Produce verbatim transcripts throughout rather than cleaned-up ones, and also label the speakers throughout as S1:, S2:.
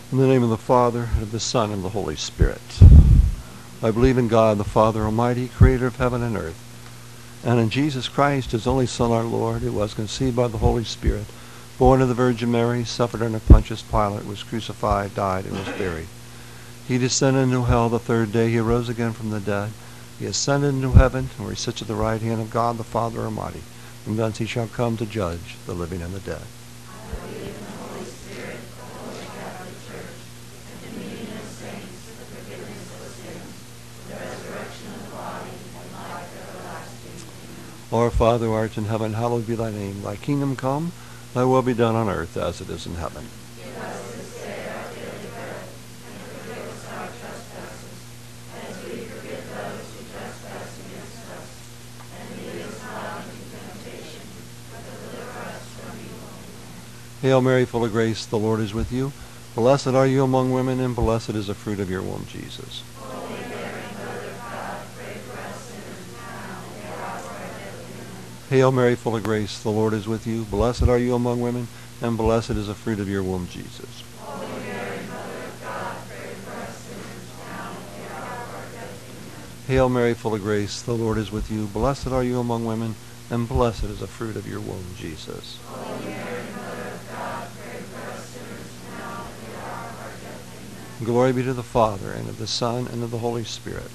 S1: In the name of the Father, and of the Son, and of the Holy Spirit. I believe in God, the Father Almighty, creator of heaven and earth, and in Jesus Christ, his only Son, our Lord, who was conceived by the Holy Spirit, born of the Virgin Mary, suffered under Pontius Pilate, was crucified, died, and was buried. He descended into hell the third day. He arose again from the dead. He ascended into heaven, where he sits at the right hand of God, the Father Almighty. From thence he shall come to judge the living and the dead. Our Father, who art in heaven, hallowed be thy name. Thy kingdom come, thy will be done on earth as it is in heaven.
S2: Give us this day our daily bread, and forgive us our trespasses, as we forgive those who trespass against us. And lead us not into temptation, but deliver us from evil.
S1: Hail Mary, full of grace, the Lord is with you. Blessed are you among women, and blessed is the fruit of your womb, Jesus. Hail Mary, full of grace, the Lord is with you. Blessed are you among women, and blessed is the fruit of your womb, Jesus.
S2: Holy Mary, Mother of God, pray for us sinners, now and at the hour of our death. Amen.
S1: Hail Mary, full of grace, the Lord is with you. Blessed are you among women, and blessed is the fruit of your womb, Jesus.
S2: Holy Mary, Mother of God, pray for us sinners, now and at the hour of our death. Amen.
S1: Glory be to the Father, and of the Son, and of the Holy Spirit.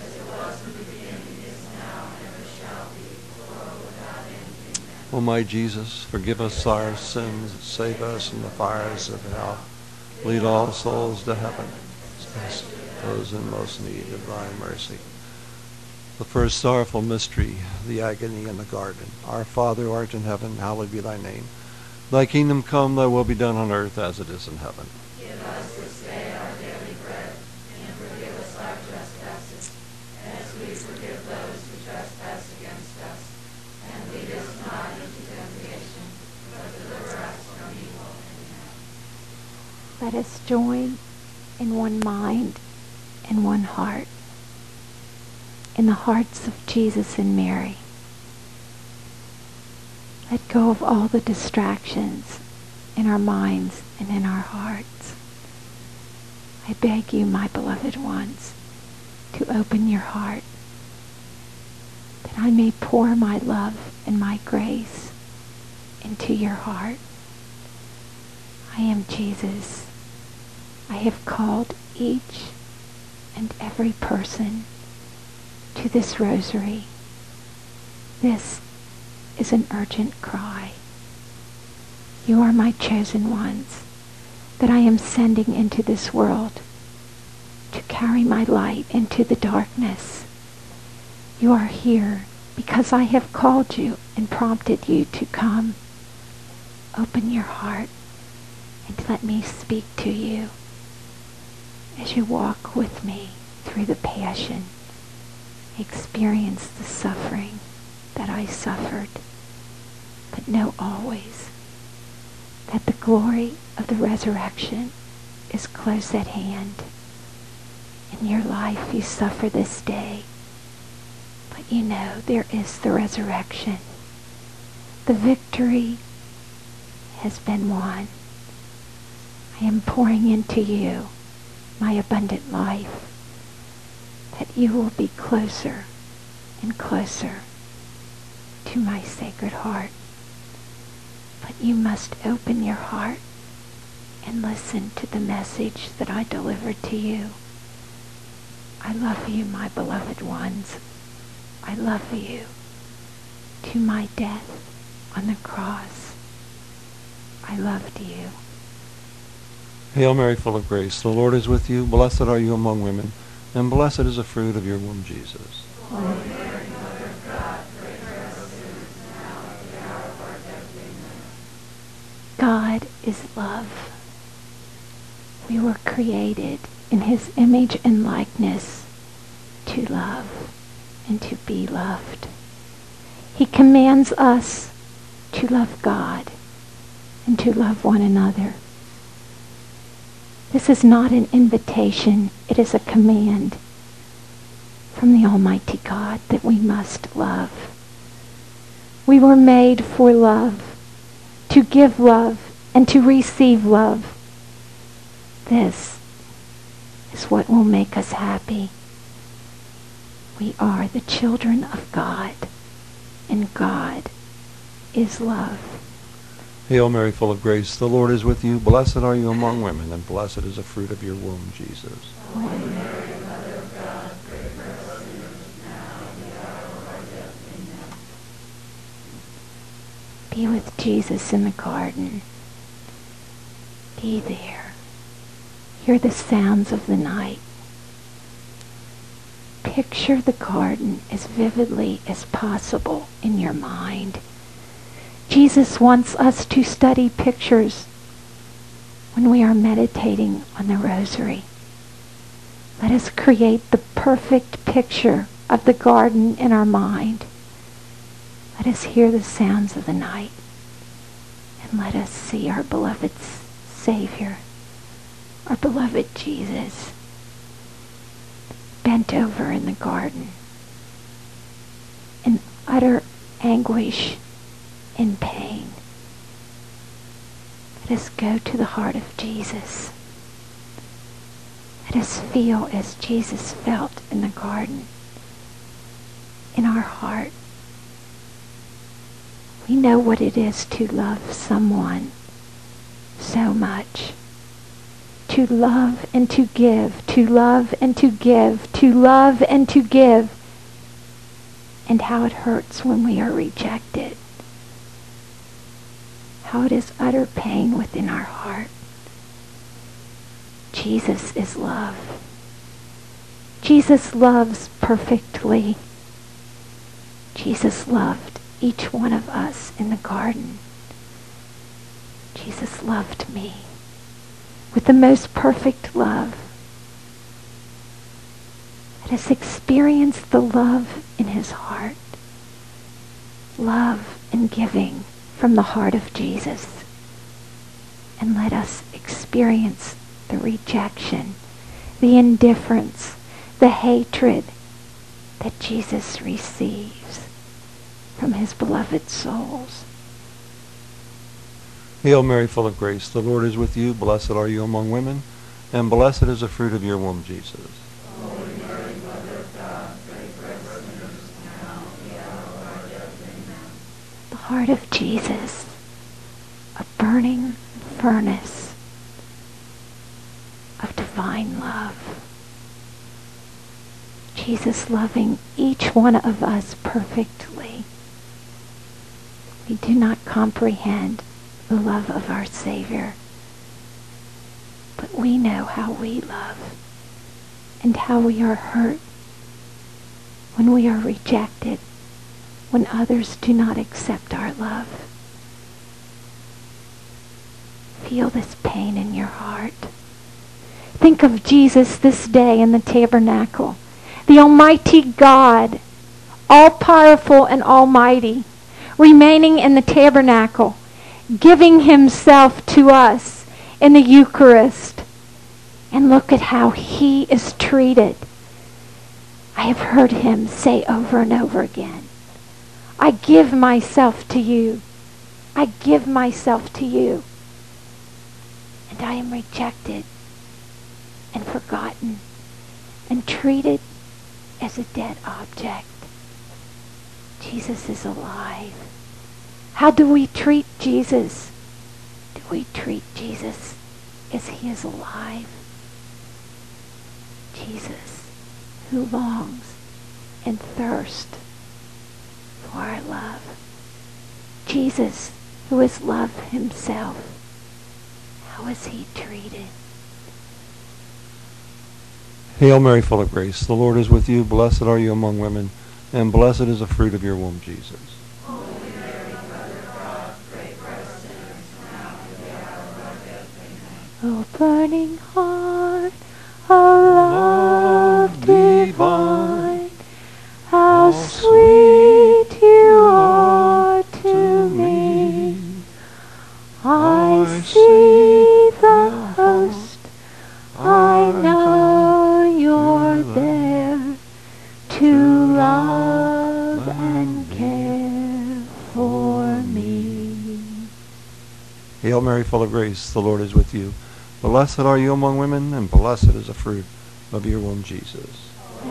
S1: O my Jesus, forgive us our sins, save us from the fires of hell. Lead all souls to heaven, especially those in most need of thy mercy. The first sorrowful mystery, the agony in the garden. Our Father, who art in heaven, hallowed be thy name. Thy kingdom come, thy will be done on earth as it is in heaven.
S2: Give us this day our daily bread, and forgive us our trespasses, as we forgive those who trespass against us. And lead us not into temptation, but deliver us from evil. Amen.
S3: Let us join in one mind and one heart, in the hearts of Jesus and Mary. Let go of all the distractions in our minds and in our hearts. I beg you, my beloved ones, to open your heart, that I may pour my love and my grace into your heart. I am Jesus. I have called each and every person to this rosary. This is an urgent cry. You are my chosen ones that I am sending into this world to carry my light into the darkness. You are here because I have called you and prompted you to come. Open your heart and let me speak to you as you walk with me through the passion. Experience the suffering that I suffered, but know always that the glory of the resurrection is close at hand. In your life you suffer this day, but you know there is the resurrection. The victory has been won. I am pouring into you my abundant life, that you will be closer and closer to my sacred heart. But you must open your heart and listen to the message that I delivered to you. I love you, my beloved ones. I love you to my death on the cross. I loved you.
S1: Hail Mary, full of grace, the Lord is with you. Blessed are you among women, and blessed is the fruit of your womb, Jesus.
S2: Holy Mary, Mother of God, pray for us sinners, now and at the hour of our death. Amen.
S3: God is love. We were created in his image and likeness to love and to be loved. He commands us to love God and to love one another. This is not an invitation, it is a command from the Almighty God that we must love. We were made for love, to give love and to receive love. This is what will make us happy. We are the children of God, and God is love.
S1: Hail Mary, full of grace, the Lord is with you. Blessed are you among women, and blessed is the fruit of your womb, Jesus.
S3: Holy Mary, be with Jesus in the garden. Be there. Hear the sounds of the night. Picture the garden as vividly as possible in your mind. Jesus wants us to study pictures when we are meditating on the rosary. Let us create the perfect picture of the garden in our mind. Let us hear the sounds of the night, and let us see our beloved Savior, our beloved Jesus, bent over in the garden in utter anguish and pain. Let us go to the heart of Jesus. Let us feel as Jesus felt in the garden, in our heart. We know what it is to love someone so much. To love and to give, to love and to give, to love and to give. And how it hurts when we are rejected. How it is utter pain within our heart. Jesus is love. Jesus loves perfectly. Jesus loved each one of us in the garden. Jesus loved me with the most perfect love. Let us experience the love in his heart. Love and giving from the heart of Jesus. And let us experience the rejection, the indifference, the hatred that Jesus receives from his beloved souls.
S1: Hail Mary, full of grace, the Lord is with you. Blessed are you among women, and blessed is the fruit of your womb, Jesus.
S2: Holy Mary, Mother of God, pray for us sinners, now and at the hour of our death. Amen.
S3: The heart of Jesus, a burning furnace of divine love. Jesus loving each one of us perfectly. We do not comprehend the love of our Savior, but we know how we love and how we are hurt when we are rejected, when others do not accept our love. Feel this pain in your heart. Think of Jesus this day in the tabernacle, the Almighty God, all-powerful and almighty, remaining in the tabernacle, giving himself to us in the Eucharist. And look at how he is treated. I have heard him say over and over again, I give myself to you. I give myself to you. And I am rejected and forgotten and treated as a dead object. Jesus is alive. How do we treat Jesus? Do we treat Jesus as he is alive? Jesus, who longs and thirsts for our love. Jesus, who is love himself. How is he treated?
S1: Hail Mary, full of grace, the Lord is with you. Blessed are you among women, and blessed is the fruit of your womb, Jesus.
S2: Holy Mary, Mother of God, pray for us sinners, now and at the hour of our death. Amen.
S3: O burning heart of love divine, how sweet you are to me. I see the host, I know you're there to love and care for me.
S1: Hail Mary, full of grace, the Lord is with you. Blessed are you among women, and blessed is the fruit of your womb, Jesus.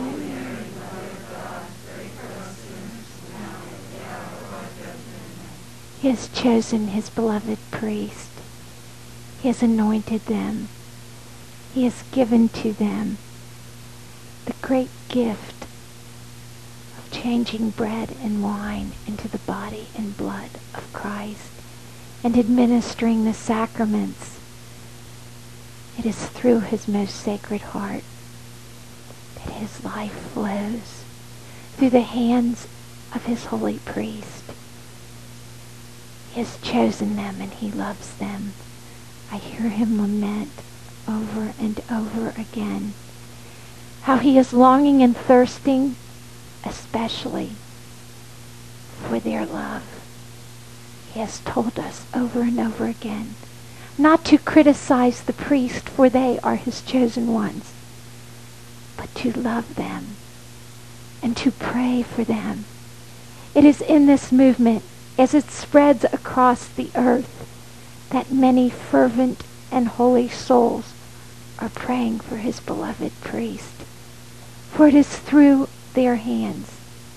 S3: He has chosen his beloved priest. He has anointed them. He has given to them the great gift of changing bread and wine into the body and blood of Christ and administering the sacraments. It is through his most sacred heart that his life flows, through the hands of his holy priest. He has chosen them and he loves them. I hear him lament over and over again how he is longing and thirsting especially for their love. He has told us over and over again not to criticize the priest, for they are his chosen ones, but to love them and to pray for them. It is in this movement, as it spreads across the earth, that many fervent and holy souls are praying for his beloved priest. For it is through their hands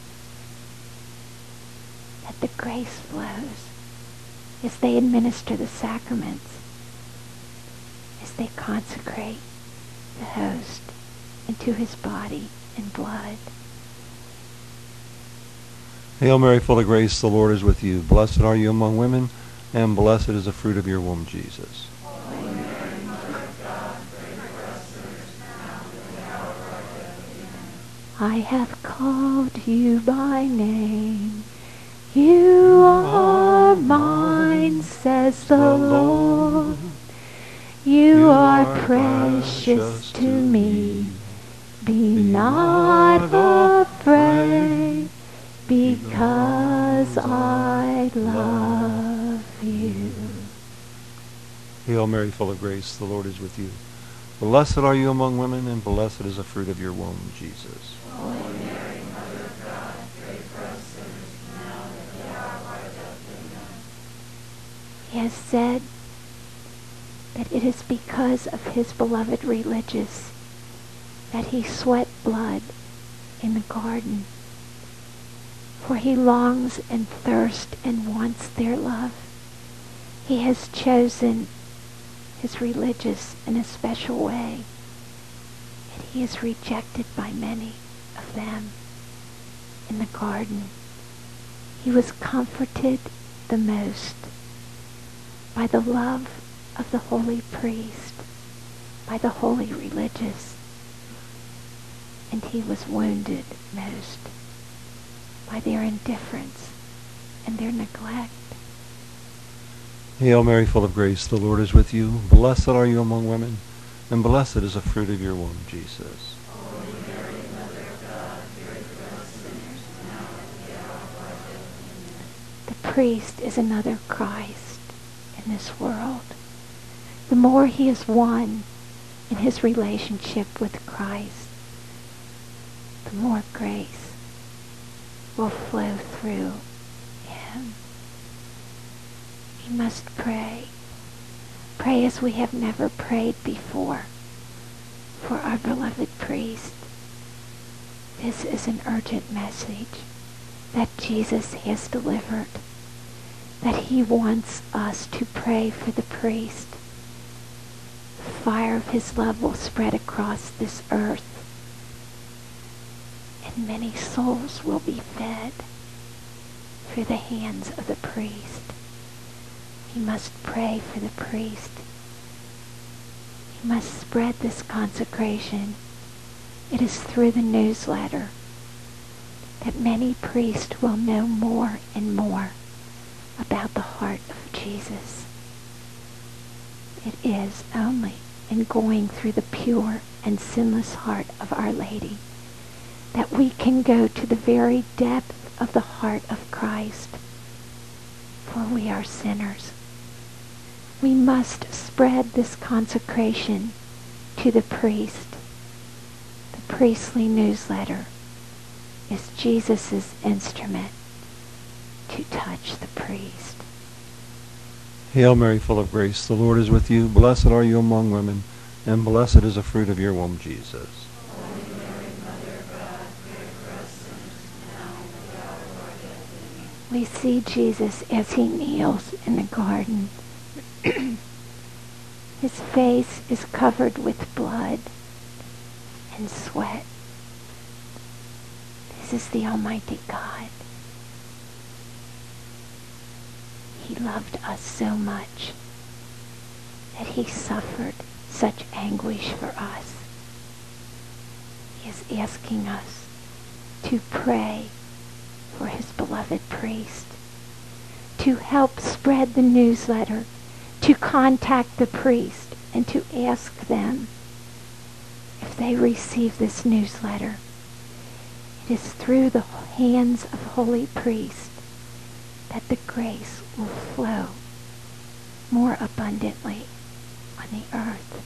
S3: that the grace flows as they administer the sacraments, as they consecrate the host into his body and blood.
S1: Hail Mary, full of grace, the Lord is with you. Blessed are you among women, and blessed is the fruit of your womb, Jesus.
S3: I have called you by name. You are mine, says the Lord. You are precious to me. Be not afraid, because I love you.
S1: Hail Mary, full of grace, the Lord is with you. Blessed are you among women, and blessed is the fruit of your womb, Jesus.
S2: Holy Mary, Mother of God, pray for us sinners, now and at the hour of our death. Amen.
S3: He has said that it is because of his beloved religious that he sweat blood in the garden. For he longs and thirsts and wants their love. He has chosen his religious in a special way, and he is rejected by many of them in the garden. He was comforted the most by the love of the holy priest, by the holy religious, and he was wounded most by their indifference and their neglect.
S1: Hail Mary, full of grace, the Lord is with you. Blessed are you among women, and blessed is the fruit of your womb, Jesus.
S2: Holy Mary, Mother of God, pray for us sinners, now and at the hour of our death. Amen.
S3: The priest is another Christ in this world. The more he is one in his relationship with Christ, the more grace will flow through him. We must pray. Pray as we have never prayed before for our beloved priest. This is an urgent message that Jesus has delivered, that he wants us to pray for the priest. The fire of his love will spread across this earth, and many souls will be fed through the hands of the priest. We must pray for the priest. We must spread this consecration. It is through the newsletter that many priests will know more and more about the heart of Jesus. It is only in going through the pure and sinless heart of Our Lady that we can go to the very depth of the heart of Christ, for we are sinners. We must spread this consecration to the priest. The priestly newsletter is Jesus' instrument to touch the priest.
S1: Hail Mary, full of grace, the Lord is with you. Blessed are you among women, and blessed is the fruit of your womb, Jesus.
S3: We see Jesus as he kneels in the garden. His face is covered with blood and sweat. This is the Almighty God. He loved us so much that he suffered such anguish for us. He is asking us to pray for his beloved priest, to help spread the newsletter, to contact the priest and to ask them if they receive this newsletter. It is through the hands of holy priest that the grace will flow more abundantly on the earth.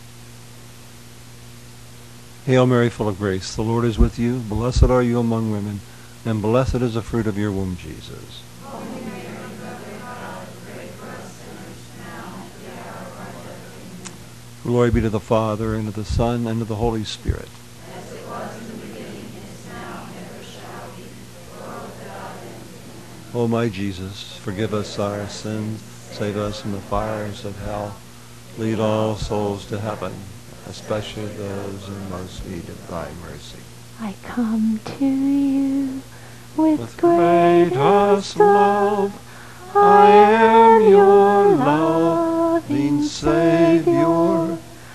S1: Hail Mary, full of grace, the Lord is with you. Blessed are you among women, and blessed is the fruit of your womb, Jesus.
S2: Holy Mary, Mother of God, pray for us sinners, now and at the hour of our death. Amen.
S1: Glory be to the Father, and to the Son, and to the Holy Spirit.
S2: As it was in the beginning, is now, and ever shall be, world without end. Amen.
S1: O my Jesus, forgive us our sins, save us from the fires of hell, lead all souls to heaven, especially those in most need of thy mercy.
S3: I come to you with,
S1: With
S3: greatest love. I am your loving Savior.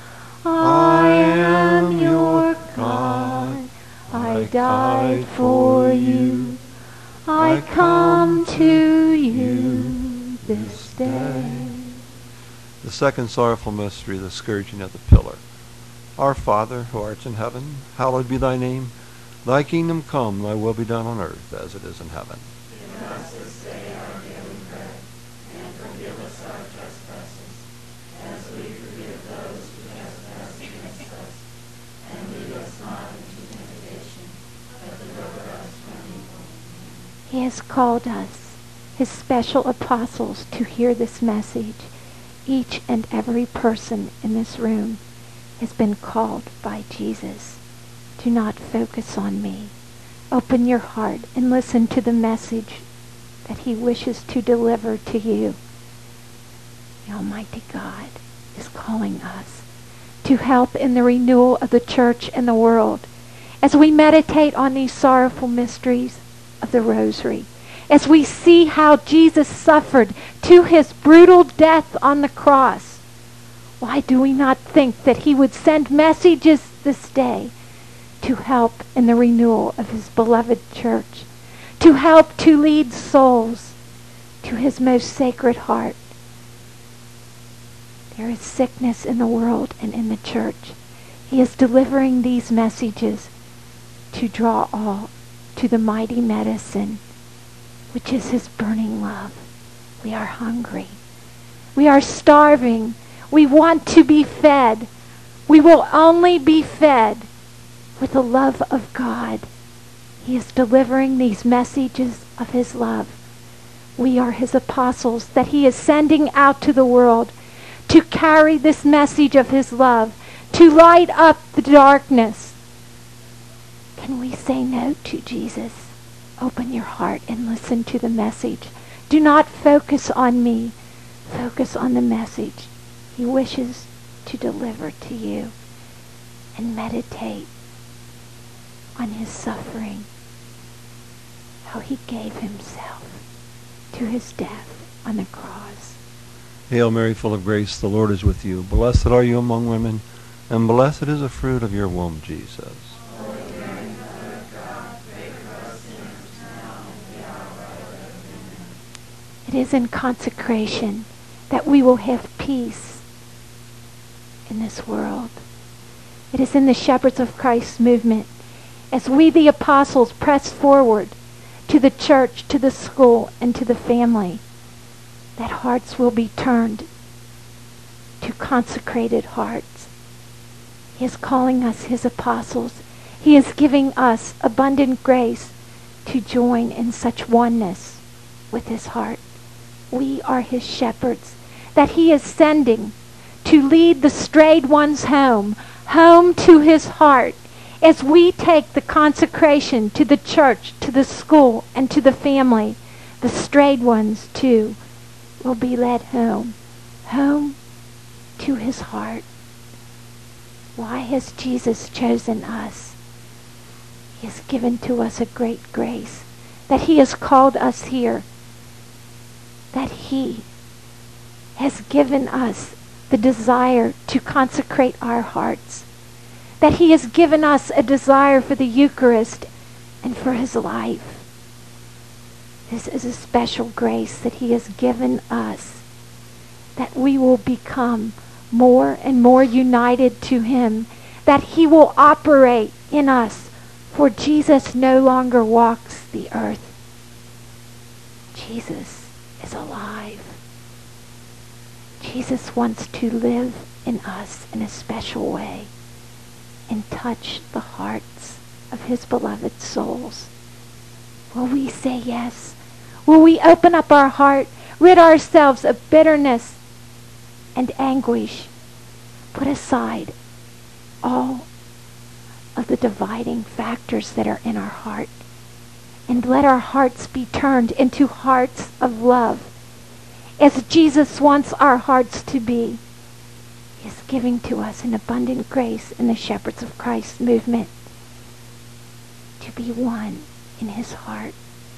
S3: I am your God. I died for you. I come to you this day.
S1: The second sorrowful mystery, the scourging of the pillar. Our Father, who art in heaven, hallowed be thy name. Thy kingdom come, thy will be done on earth as it is in heaven.
S2: Give us this day our daily bread, and forgive us our trespasses, as we forgive those who trespass against us. And lead us not into temptation, but deliver us from evil.
S3: He has called us, his special apostles, to hear this message. Each and every person in this room has been called by Jesus. Do not focus on me. Open your heart and listen to the message that he wishes to deliver to you. The Almighty God is calling us to help in the renewal of the church and the world. As we meditate on these sorrowful mysteries of the Rosary, as we see how Jesus suffered to his brutal death on the cross, why do we not think that he would send messages this day to help in the renewal of his beloved church, to help to lead souls to his most sacred heart? There is sickness in the world and in the church. He is delivering these messages to draw all to the mighty medicine, which is his burning love. We are hungry. We are starving. We want to be fed. We will only be fed with the love of God. He is delivering these messages of his love. We are his apostles that he is sending out to the world to carry this message of his love, to light up the darkness. Can we say no to Jesus? Open your heart and listen to the message. Do not focus on me. Focus on the message he wishes to deliver to you, and meditate on his suffering, how he gave himself to his death on the cross.
S1: Hail Mary, full of grace, the Lord is with you. Blessed are you among women, and blessed is the fruit of your womb, Jesus.
S2: Holy Mary, Mother of God, pray for us sinners, now and at the hour of our death. Amen.
S3: It is in consecration that we will have peace in this world. It is in the Shepherds of Christ movement, as we the apostles press forward to the church, to the school, and to the family, that hearts will be turned to consecrated hearts. He is calling us his apostles. He is giving us abundant grace to join in such oneness with his heart. We are his shepherds, that he is sending to lead the strayed ones home, home to his heart, as we take the consecration to the church, to the school, and to the family. The strayed ones, too, will be led home, home to his heart. Why has Jesus chosen us? He has given to us a great grace, that he has called us here, that he has given us the desire to consecrate our hearts, that he has given us a desire for the Eucharist and for his life. This is a special grace that he has given us, that we will become more and more united to him, that he will operate in us, for Jesus no longer walks the earth. Jesus is alive. Jesus wants to live in us in a special way and touch the hearts of his beloved souls. Will we say yes? Will we open up our heart, rid ourselves of bitterness and anguish, put aside all of the dividing factors that are in our heart, and let our hearts be turned into hearts of love, as Jesus wants our hearts to be? He is giving to us an abundant grace in the Shepherds of Christ movement to be one in his heart.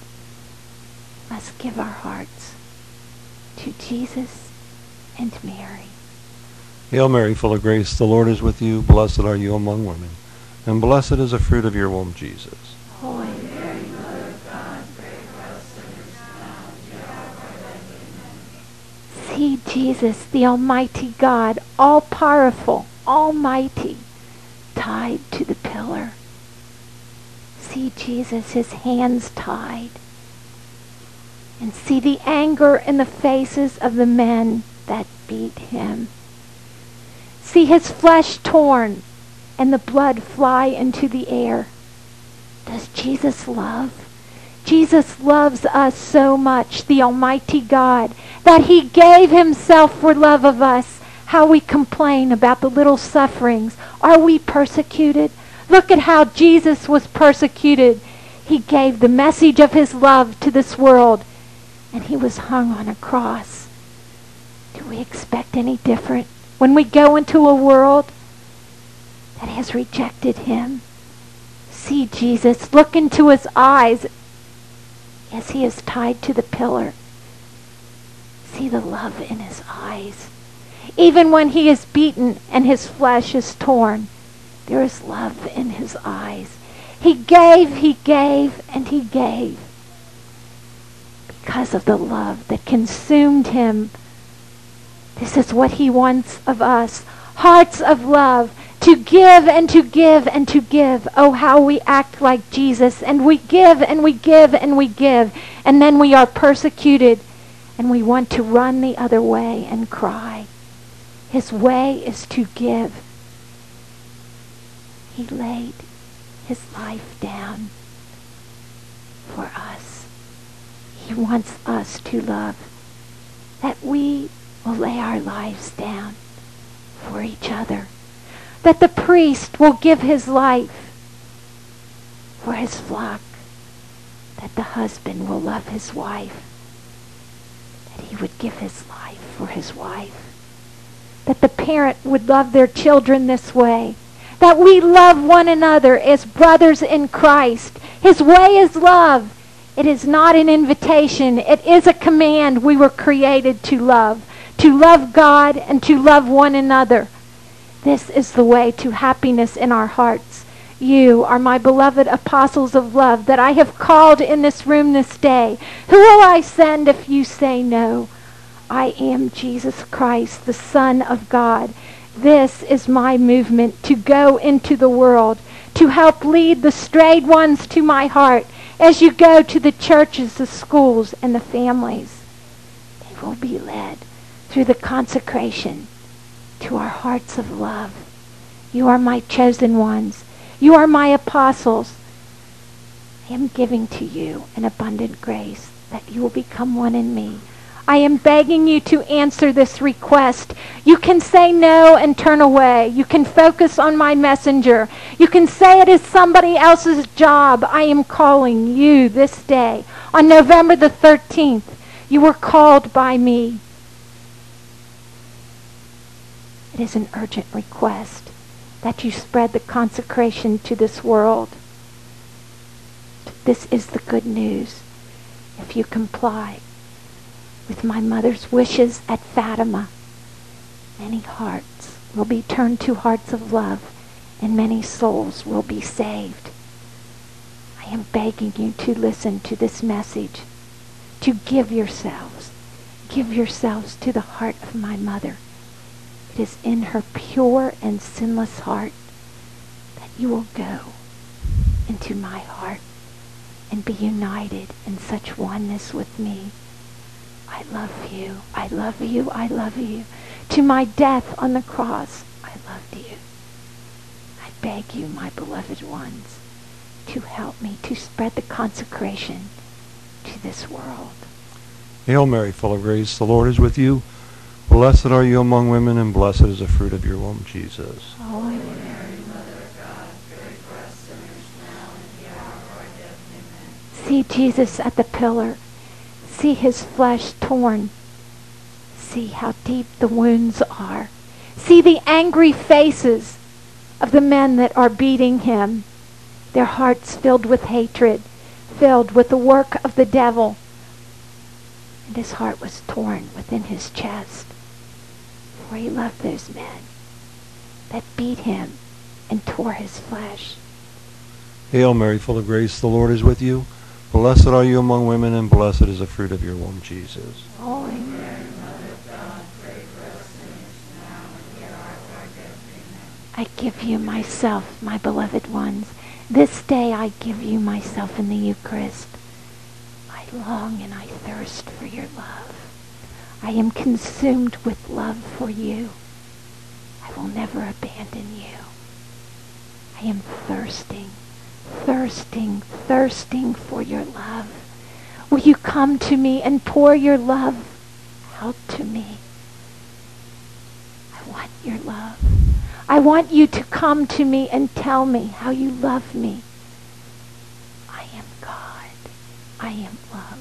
S3: Let's give our hearts to Jesus and Mary.
S1: Hail Mary, full of grace, the Lord is with you. Blessed are you among women, and blessed is the fruit of your womb, Jesus.
S3: Holy
S2: Mary, Mother of God, pray for us sinners now and at the hour of our death. Amen.
S3: See Jesus, the Almighty God, all-powerful, almighty, tied to the pillar. See Jesus, his hands tied. And see the anger in the faces of the men that beat him. See his flesh torn and the blood fly into the air. Does Jesus love? Jesus loves us so much, the Almighty God, that he gave himself for love of us. How we complain about the little sufferings. Are we persecuted? Look at how Jesus was persecuted. He gave the message of his love to this world, and he was hung on a cross. Do we expect any different when we go into a world that has rejected him? See Jesus, look into his eyes as he is tied to the pillar. See the love in his eyes. Even when he is beaten and his flesh is torn, there is love in his eyes. He gave, he gave, and he gave because of the love that consumed him. This is what he wants of us. Hearts of love, to give and to give and to give. Oh, how we act like Jesus, and we give and we give and we give, and then we are persecuted and we want to run the other way and cry. His way is to give. He laid his life down for us. He wants us to love, that we will lay our lives down for each other, that the priest will give his life for his flock, that the husband will love his wife, that he would give his life for his wife, that the parent would love their children this way, that we love one another as brothers in Christ. His way is love. It is not an invitation. It is a command. We were created to love, to love God and to love one another. This is the way to happiness in our hearts. You are my beloved apostles of love that I have called in this room this day. Who will I send if you say no? I am Jesus Christ, the Son of God. This is my movement to go into the world, to help lead the strayed ones to my heart as you go to the churches, the schools, and the families. They will be led through the consecration to our hearts of love. You are my chosen ones. You are my apostles. I am giving to you an abundant grace that you will become one in me. I am begging you to answer this request. You can say no and turn away. You can focus on my messenger. You can say it is somebody else's job. I am calling you this day. On November the thirteenth, you were called by me. It is an urgent request that you spread the consecration to this world. This is the good news. If you comply with my mother's wishes at Fatima, many hearts will be turned to hearts of love, and many souls will be saved. I am begging you to listen to this message, to give yourselves, give yourselves to the heart of my mother. It is in her pure and sinless heart that you will go into my heart and be united in such oneness with me. I love you, I love you, I love you. To my death on the cross, I loved you. I beg you, my beloved ones, to help me to spread the consecration to this world.
S1: Hail Mary, full of grace, the Lord is with you. Blessed are you among women, and blessed is the fruit of your womb, Jesus.
S3: Holy
S2: Mary, Mother of God, pray for us sinners now and at the hour of our death. Amen.
S3: See Jesus at the pillar. See his flesh torn. See how deep the wounds are. See the angry faces of the men that are beating him. Their hearts filled with hatred, filled with the work of the devil. And his heart was torn within his chest. For he loved those men that beat him and tore his flesh.
S1: Hail Mary, full of grace, the Lord is with you. Blessed are you among women, and blessed is the fruit of your womb, Jesus.
S3: Holy
S2: Mary, Mother of God, pray for us sinners now and at the hour of our death. Amen.
S3: I give you myself, my beloved ones. This day I give you myself in the Eucharist. I long and I thirst for your love. I am consumed with love for you. I will never abandon you. I am thirsting, thirsting, thirsting for your love. Will you come to me and pour your love out to me? I want your love. I want you to come to me and tell me how you love me. I am God. I am love.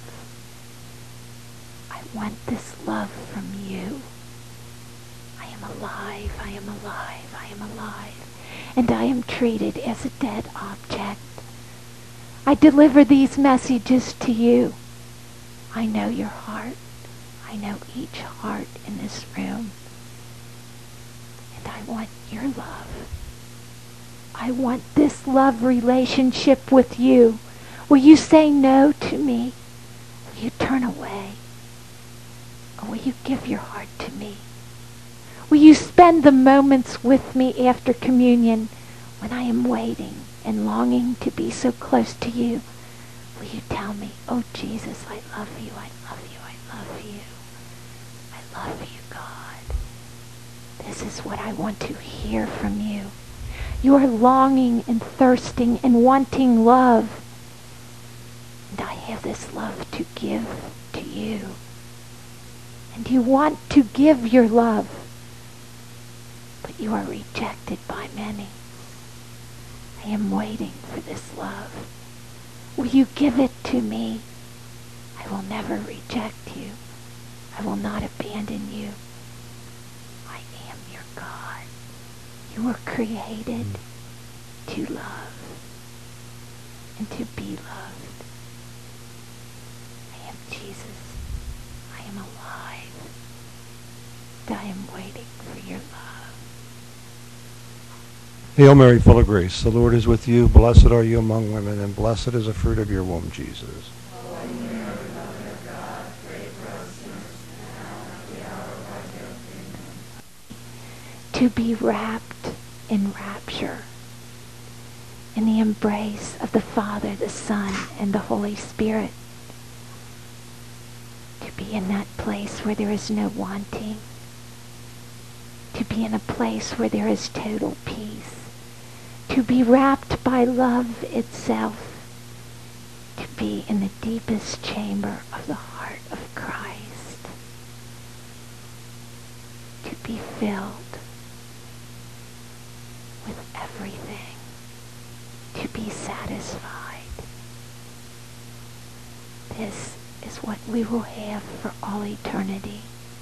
S3: I want this love from you. I am alive. I am alive. I am alive. And I am treated as a dead object. I deliver these messages to you. I know your heart. I know each heart in this room. And I want your love. I want this love relationship with you. Will you say no to me? Will you turn away? Or will you give your heart to me? Will you spend the moments with me after communion when I am waiting and longing to be so close to you? Will you tell me, oh Jesus, I love you, I love you, I love you. I love you, God. This is what I want to hear from you. You are longing and thirsting and wanting love. And I have this love to give to you. And you want to give your love, but you are rejected by many. I am waiting for this love. Will you give it to me? I will never reject you. I will not abandon you. I am your God. You were created to love and to be loved. I am Jesus. I am alive. And I am waiting for your love.
S1: Hail Mary, full of grace, the Lord is with you. Blessed are you among women, and blessed is the fruit of your womb, Jesus.
S2: Holy Mary, Mother of God, pray for us sinners now and at the hour of our death. Amen.
S3: To be wrapped in rapture, in the embrace of the Father, the Son, and the Holy Spirit. To be in that place where there is no wanting. To be in a place where there is total peace. To be wrapped by love itself. To be in the deepest chamber of the heart of Christ. to be filled with everything, to be satisfied. This is what we will have for all eternity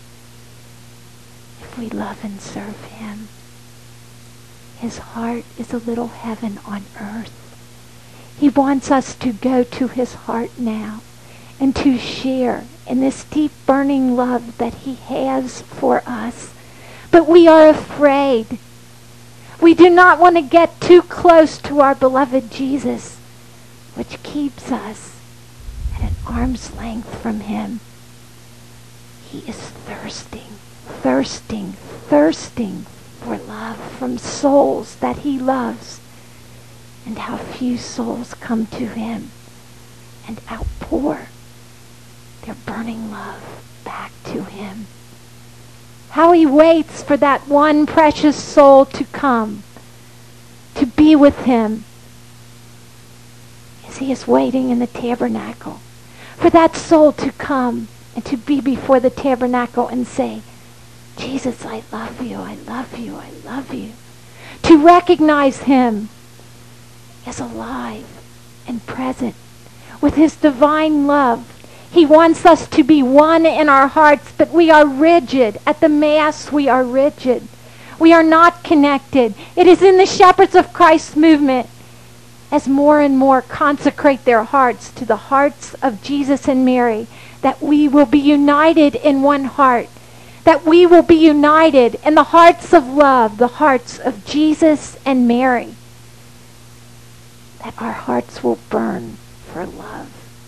S3: if we love and serve him. His heart is a little heaven on earth. He wants us to go to his heart now and to share in this deep burning love that he has for us. But we are afraid. We do not want to get too close to our beloved Jesus, which keeps us at an arm's length from him. He is thirsting, thirsting, thirsting for love from souls that he loves. And how few souls come to him and outpour their burning love back to him. How he waits for that one precious soul to come, to be with him, as he is waiting in the tabernacle, for that soul to come and to be before the tabernacle and say, Jesus, I love you, I love you, I love you. To recognize him as alive and present with his divine love. He wants us to be one in our hearts, but we are rigid. At the Mass, we are rigid. We are not connected. It is in the Shepherds of Christ movement, as more and more consecrate their hearts to the hearts of Jesus and Mary, that we will be united in one heart, that we will be united in the hearts of love, the hearts of Jesus and Mary, that our hearts will burn for love,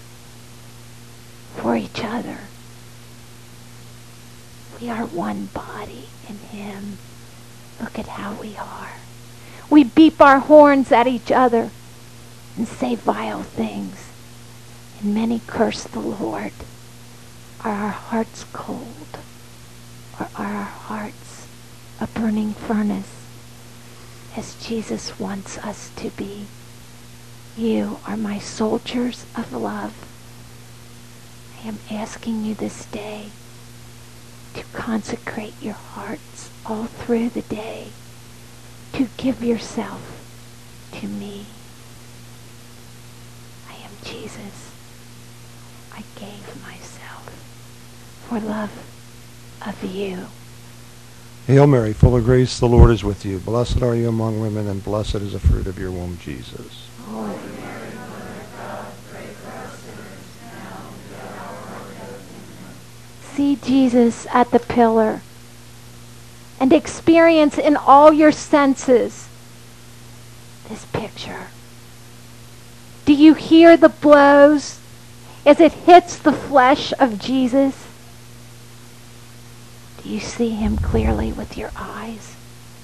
S3: for each other. We are one body in him. Look at how we are. We beep our horns at each other and say vile things, and many curse the Lord. Are our hearts cold, or are our hearts a burning furnace, as Jesus wants us to be? You are my soldiers of love. I am asking you this day to consecrate your hearts all through the day, to give yourself to me. I am Jesus. I gave myself for love of you.
S1: Hail Mary, full of grace, the Lord is with you. Blessed are you among women, and blessed is the fruit of your womb, Jesus.
S3: Holy
S2: Mary, Mother of God, pray for us sinners, now and at the hour of our death.
S3: See Jesus at the pillar and experience in all your senses this picture. Do you hear the blows as it hits the flesh of Jesus? Do you see him clearly with your eyes?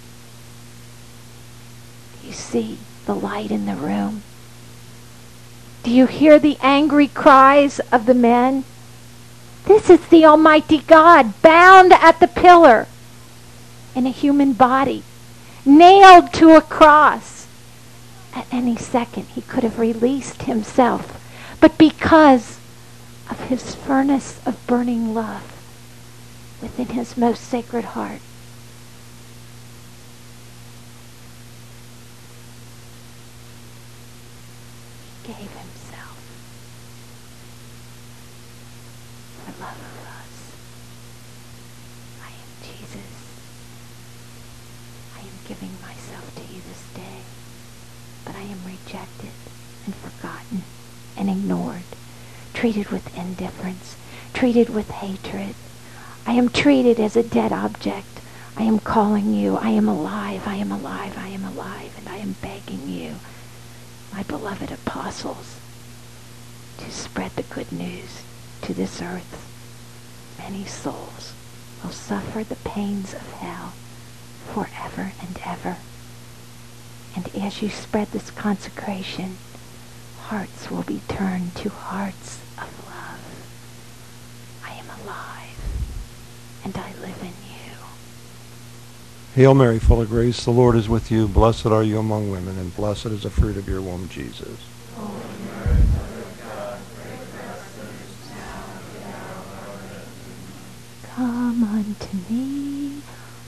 S3: Do you see the light in the room? Do you hear the angry cries of the men? This is the Almighty God, bound at the pillar in a human body, nailed to a cross. At any second, he could have released himself, but because of his furnace of burning love within his most sacred heart, he gave himself for love of us. I am Jesus. I am giving myself to you this day, but I am rejected and forgotten and ignored, treated with indifference, treated with hatred. I am treated as a dead object. I am calling you. I am alive. I am alive. I am alive. And I am begging you, my beloved apostles, to spread the good news to this earth. Many souls will suffer the pains of hell forever and ever. And as you spread this consecration, hearts will be turned to hearts of love. I am alive, and I live in you.
S1: Hail Mary, full of grace, the Lord is with you. Blessed are you among women, and blessed is the fruit of your womb, Jesus.
S2: Holy Mary, Mother of God, pray for us sinners, now and at the hour of our death.
S3: Come unto me,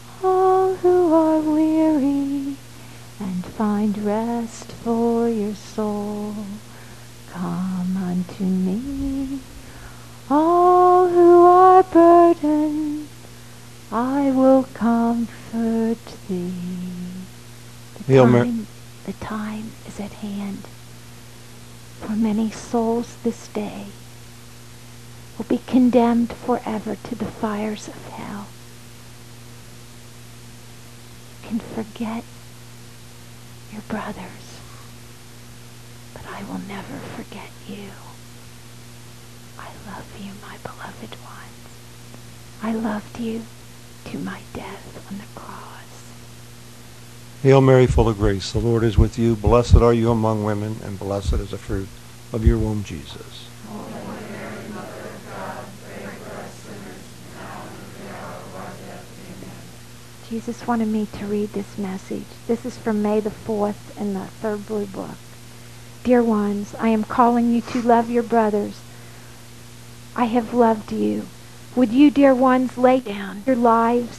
S3: find rest for your soul. Come unto me, all who are burdened, I will comfort thee. The
S1: Hail Mary.
S3: time, the time is at hand. For many souls this day will be condemned forever to the fires of hell. You can forget your brothers, but I will never forget you. I love you, my beloved ones. I loved you to my death on the cross.
S1: Hail Mary, full of grace, the Lord is with you. Blessed are you among women, and blessed is the fruit of your womb, Jesus.
S3: Jesus wanted me to read this message. This is from May the fourth in the third blue book. Dear ones, I am calling you to love your brothers. I have loved you. Would you, dear ones, lay down your lives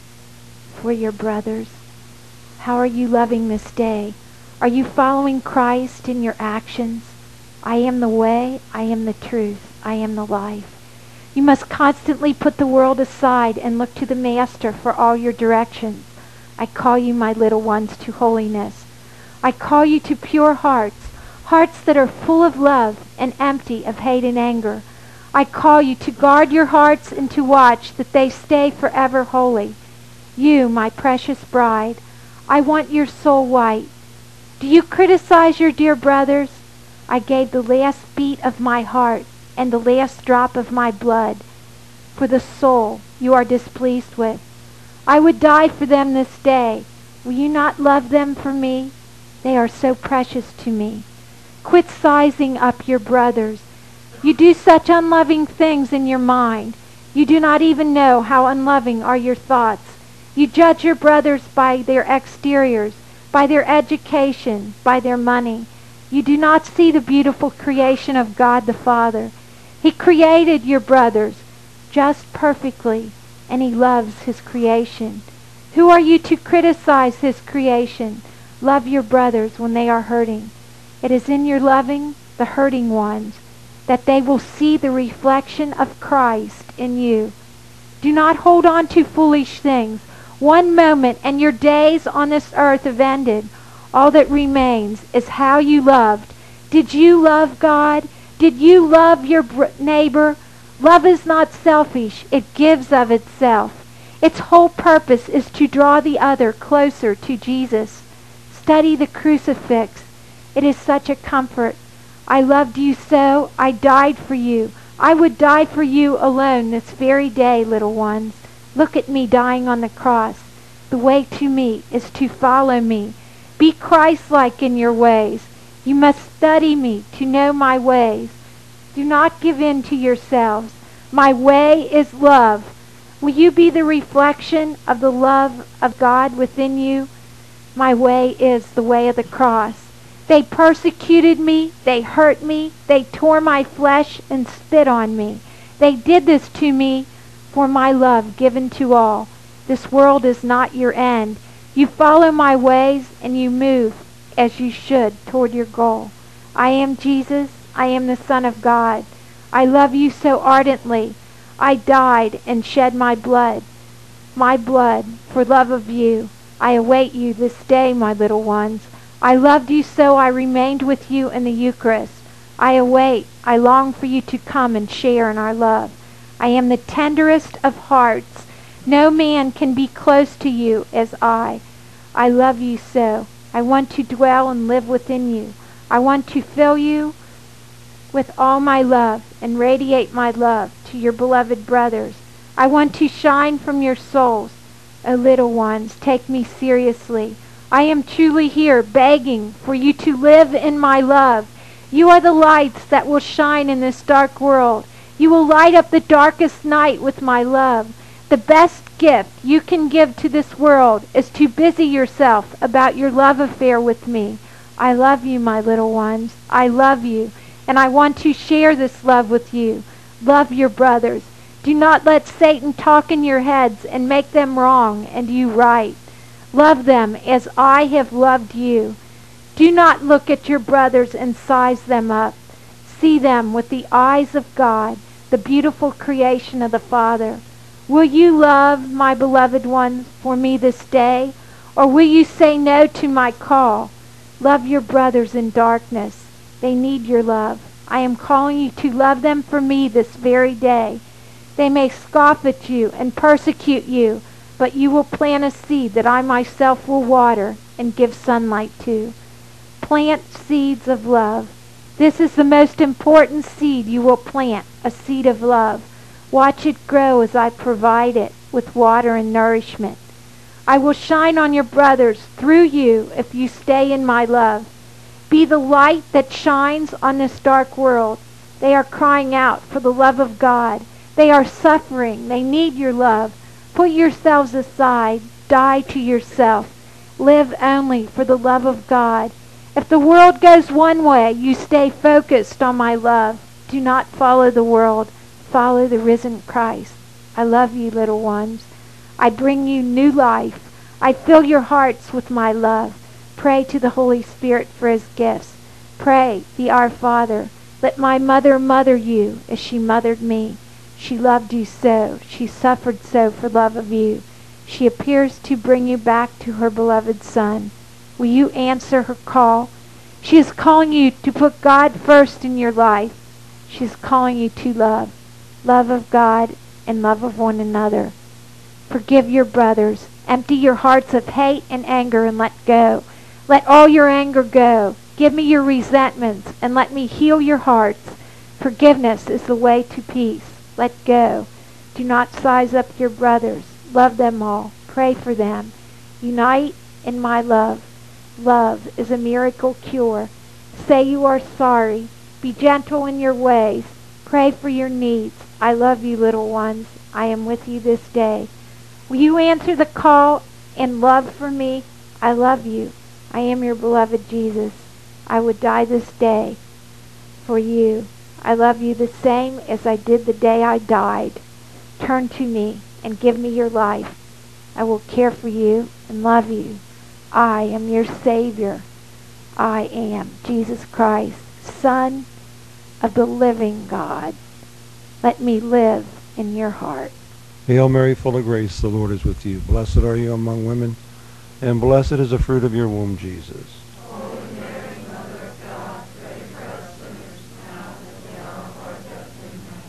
S3: for your brothers? How are you loving this day? Are you following Christ in your actions? I am the way, I am the truth, I am the life. You must constantly put the world aside and look to the Master for all your directions. I call you, my little ones, to holiness. I call you to pure hearts, hearts that are full of love and empty of hate and anger. I call you to guard your hearts and to watch that they stay forever holy. You, my precious bride, I want your soul white. Do you criticize your dear brothers? I gave the last beat of my heart and the last drop of my blood for the soul you are displeased with. I would die for them this day. Will you not love them for me? They are so precious to me. Quit sizing up your brothers. You do such unloving things in your mind. You do not even know how unloving are your thoughts. You judge your brothers by their exteriors, by their education, by their money. You do not see the beautiful creation of God the Father. He created your brothers just perfectly, and he loves his creation. Who are you to criticize his creation? Love your brothers when they are hurting. It is in your loving the hurting ones that they will see the reflection of Christ in you. Do not hold on to foolish things. One moment and your days on this earth have ended. All that remains is how you loved. Did you love God? Did you love your neighbor? Love is not selfish. It gives of itself. Its whole purpose is to draw the other closer to Jesus. Study the crucifix. It is such a comfort. I loved you so, I died for you. I would die for you alone this very day, little ones. Look at me dying on the cross. The way to me is to follow me. Be Christ-like in your ways. You must study me to know my ways. Do not give in to yourselves. My way is love. Will you be the reflection of the love of God within you? My way is the way of the cross. They persecuted me, they hurt me, they tore my flesh and spit on me. They did this to me for my love given to all. This world is not your end. You follow my ways and you move as you should toward your goal. I am Jesus. I am the Son of God. I love you so ardently. I died and shed my blood, my blood for love of you. I await you this day, my little ones. I loved you so I remained with you in the Eucharist. I await, I long for you to come and share in our love. I am the tenderest of hearts. No man can be close to you as I. I love you so. I want to dwell and live within you. I want to fill you with all my love and radiate my love to your beloved brothers. I want to shine from your souls. O little ones, take me seriously. I am truly here begging for you to live in my love. You are the lights that will shine in this dark world. You will light up the darkest night with my love. The best gift you can give to this world is to busy yourself about your love affair with me. I love you, my little ones. I love you, and I want to share this love with you. Love your brothers. Do not let Satan talk in your heads and make them wrong and you right. Love them as I have loved you. Do not look at your brothers and size them up. See them with the eyes of God, the beautiful creation of the Father. Will you love, my beloved ones, for me this day? Or will you say no to my call? Love your brothers in darkness. They need your love. I am calling you to love them for me this very day. They may scoff at you and persecute you, but you will plant a seed that I myself will water and give sunlight to. Plant seeds of love. This is the most important seed you will plant, a seed of love. Watch it grow as I provide it with water and nourishment. I will shine on your brothers through you if you stay in my love. Be the light that shines on this dark world. They are crying out for the love of God. They are suffering. They need your love. Put yourselves aside. Die to yourself. Live only for the love of God. If the world goes one way, you stay focused on my love. Do not follow the world. Follow the risen Christ. I love you, little ones. I bring you new life. I fill your hearts with my love. Pray to the Holy Spirit for his gifts. Pray the Our Father. Let my mother mother you as she mothered me. She loved you so. She suffered so for love of you. She appears to bring you back to her beloved Son. Will you answer her call? She is calling you to put God first in your life. She is calling you to love. Love of God and love of one another. Forgive your brothers. Empty your hearts of hate and anger and let go. Let all your anger go. Give me your resentments and let me heal your hearts. Forgiveness is the way to peace. Let go. Do not size up your brothers. Love them all. Pray for them. Unite in my love. Love is a miracle cure. Say you are sorry. Be gentle in your ways. Pray for your needs. I love you, little ones. I am with you this day. Will you answer the call in love for me? I love you. I am your beloved Jesus. I would die this day for you. I love you the same as I did the day I died. Turn to me and give me your life. I will care for you and love you. I am your Savior. I am Jesus Christ, Son of the living God. Let me live in your heart.
S1: Hail Mary, full of grace, the Lord is with you. Blessed are you among women, and blessed is the fruit of your womb, Jesus.
S2: Holy Mary, Mother of God, pray for us sinners now and at the hour of our death.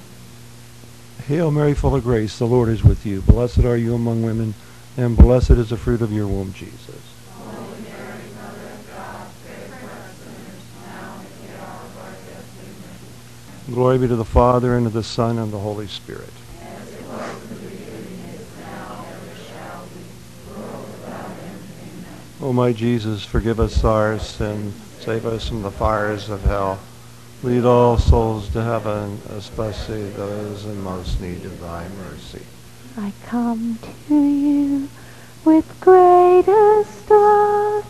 S2: Amen.
S1: Hail Mary, full of grace, the Lord is with you. Blessed are you among women, and blessed is the fruit of your womb, Jesus.
S2: Holy Mary, Mother of God, pray for us sinners now and at the hour of our death. Amen.
S1: Glory be to the Father, and to the Son, and the Holy Spirit.
S2: As it was in the beginning, is now, and ever shall be, world without end. Amen.
S1: O my Jesus, forgive us our sins, save us from the fires of hell. Lead all souls to heaven, especially those in most need of thy mercy.
S3: I come to you with greatest love.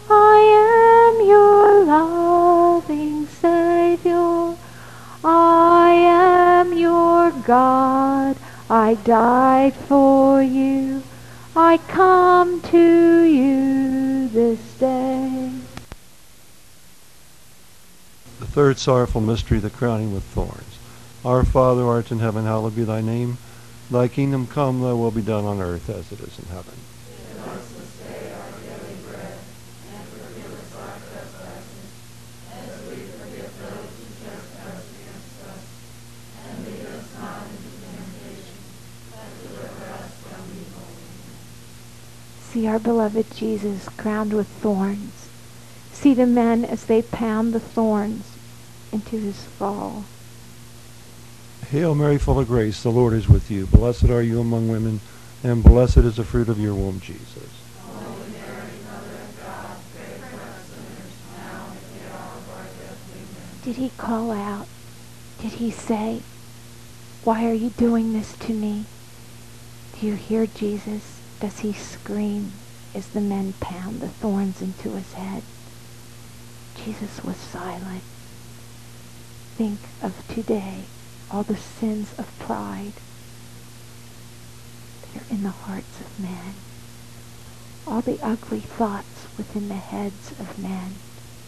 S3: I am your loving Savior. I am your God. I died for you. I come to you this day.
S1: The third sorrowful mystery, the crowning with thorns. Our Father, who art in heaven, hallowed be thy name. Thy kingdom come, thy will be done on earth as it is in heaven.
S2: Give us this day our daily bread, and forgive us our trespasses, as we forgive those who trespass against us. And lead us not into temptation, but deliver us from evil.
S3: See our beloved Jesus crowned with thorns. See the men as they pound the thorns into his fall.
S1: Hail Mary, full of grace, the Lord is with you. Blessed are you among women, and blessed is the fruit of your womb, Jesus.
S2: Holy Mary, Mother of God, pray for us sinners now and at the hour of our death. Amen.
S3: Did he call out? Did he say, "Why are you doing this to me?" Do you hear Jesus? Does he scream as the men pound the thorns into his head? Jesus was silent. Think of today, all the sins of pride that are in the hearts of men, all the ugly thoughts within the heads of men.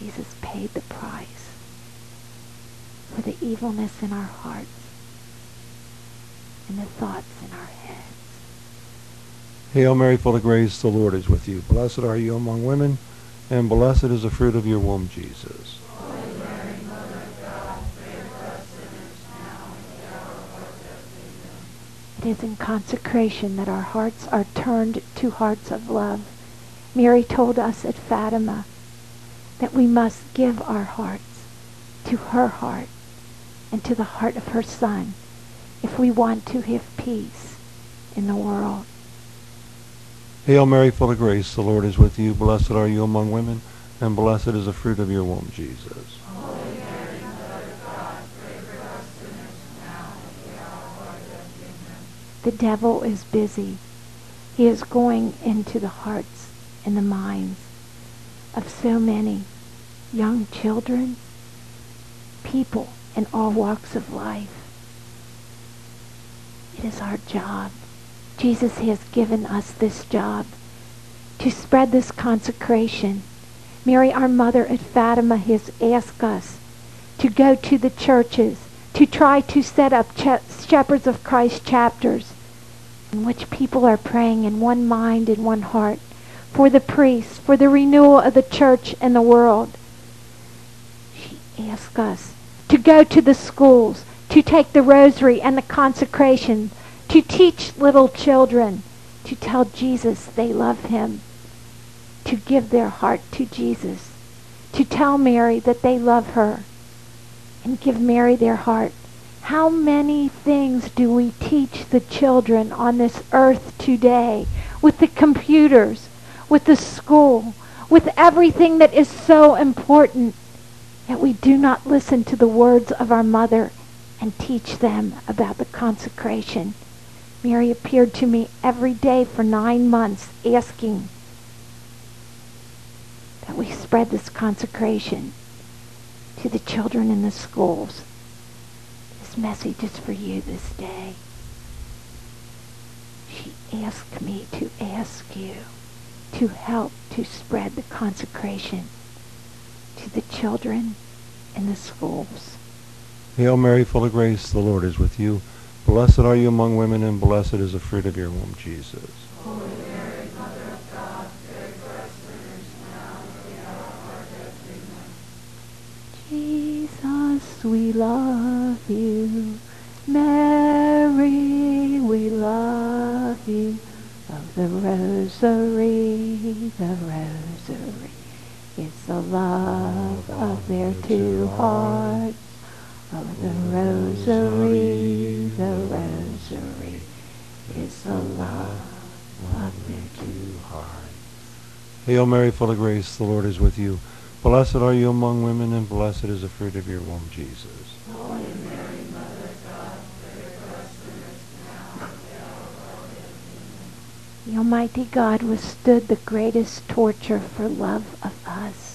S3: Jesus paid the price for the evilness in our hearts and the thoughts in our heads.
S1: Hail Mary, full of grace, the Lord is with you. Blessed are you among women, and blessed is the fruit of your womb, Jesus.
S2: Holy Mary, Mother of God, pray for us sinners now and at the hour of our death. Amen.
S3: It is in consecration that our hearts are turned to hearts of love. Mary told us at Fatima that we must give our hearts to her heart and to the heart of her Son if we want to have peace in the world.
S1: Hail Mary, full of grace, the Lord is with you. Blessed are you among women, and blessed is the fruit of your womb, Jesus.
S2: Holy Mary, Mother of God, pray for us sinners now and at the hour of our death. Amen.
S3: The devil is busy. He is going into the hearts and the minds of so many young children, people in all walks of life. It is our job. Jesus has given us this job to spread this consecration. Mary, our mother at Fatima, has asked us to go to the churches, to try to set up ch- Shepherds of Christ chapters in which people are praying in one mind and one heart for the priests, for the renewal of the church and the world. She asked us to go to the schools, to take the rosary and the consecration, to teach little children, to tell Jesus they love him, to give their heart to Jesus, to tell Mary that they love her, and give Mary their heart. How many things do we teach the children on this earth today with the computers, with the school, with everything that is so important, that we do not listen to the words of our mother and teach them about the consecration? Mary appeared to me every day for nine months asking that we spread this consecration to the children in the schools. This message is for you this day. She asked me to ask you to help to spread the consecration to the children in the schools.
S1: Hail Mary, full of grace, the Lord is with you. Blessed are you among women, and blessed is the fruit of your womb, Jesus.
S2: Holy Mary, Mother of God, pray for us sinners now and at the hour of our death. Amen.
S3: Jesus, we love you. Mary, we love you. Of the rosary, the rosary is the love of their two hearts. Of the rosary, the rosary is the love of their two hearts.
S1: Hail Mary, full of grace, the Lord is with you. Blessed are you among women, and blessed is the fruit of your womb, Jesus.
S2: Holy Mary, Mother of God, pray for us sinners now and at the hour of our death. Amen.
S3: The Almighty God withstood the greatest torture for love of us.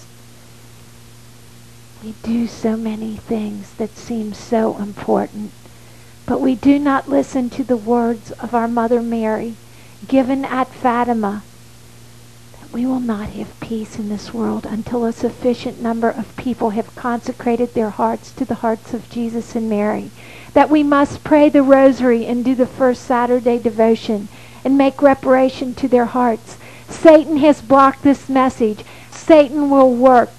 S3: We do so many things that seem so important, but we do not listen to the words of our Mother Mary, given at Fatima, that we will not have peace in this world until a sufficient number of people have consecrated their hearts to the hearts of Jesus and Mary, that we must pray the rosary and do the first Saturday devotion and make reparation to their hearts. Satan has blocked this message. Satan will work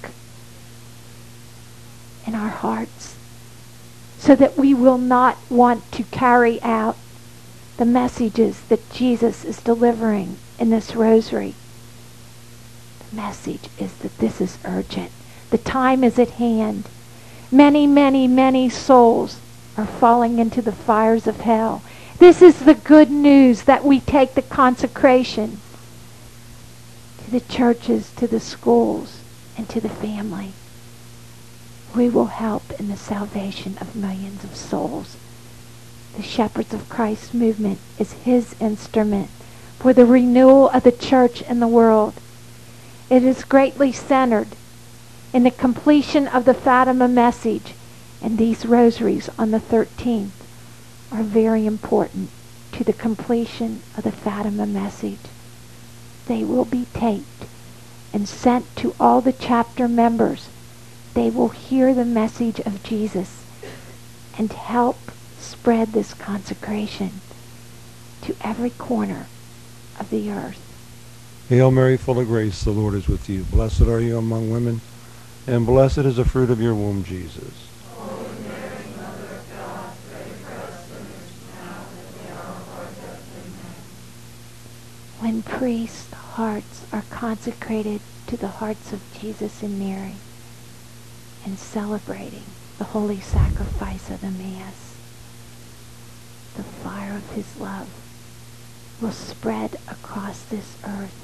S3: in our hearts so that we will not want to carry out the messages that Jesus is delivering in this rosary. The message is that this is urgent. The time is at hand. Many, many, many souls are falling into the fires of hell. This is the good news, that we take the consecration to the churches, to the schools, and to the family. We will help in the salvation of millions of souls. The Shepherds of Christ movement is his instrument for the renewal of the church and the world. It is greatly centered in the completion of the Fatima message, and these rosaries on the thirteenth are very important to the completion of the Fatima message. They will be taped and sent to all the chapter members they will hear the message of Jesus and help spread this consecration to every corner of the earth.
S1: Hail Mary, full of grace, the Lord is with you. Blessed are you among women, and blessed is the fruit of your womb, Jesus.
S2: Holy Mary, Mother of God, pray for us sinners now and at the hour of our death. Amen.
S3: When priests' hearts are consecrated to the hearts of Jesus and Mary and celebrating the holy sacrifice of the Mass, the fire of his love will spread across this earth,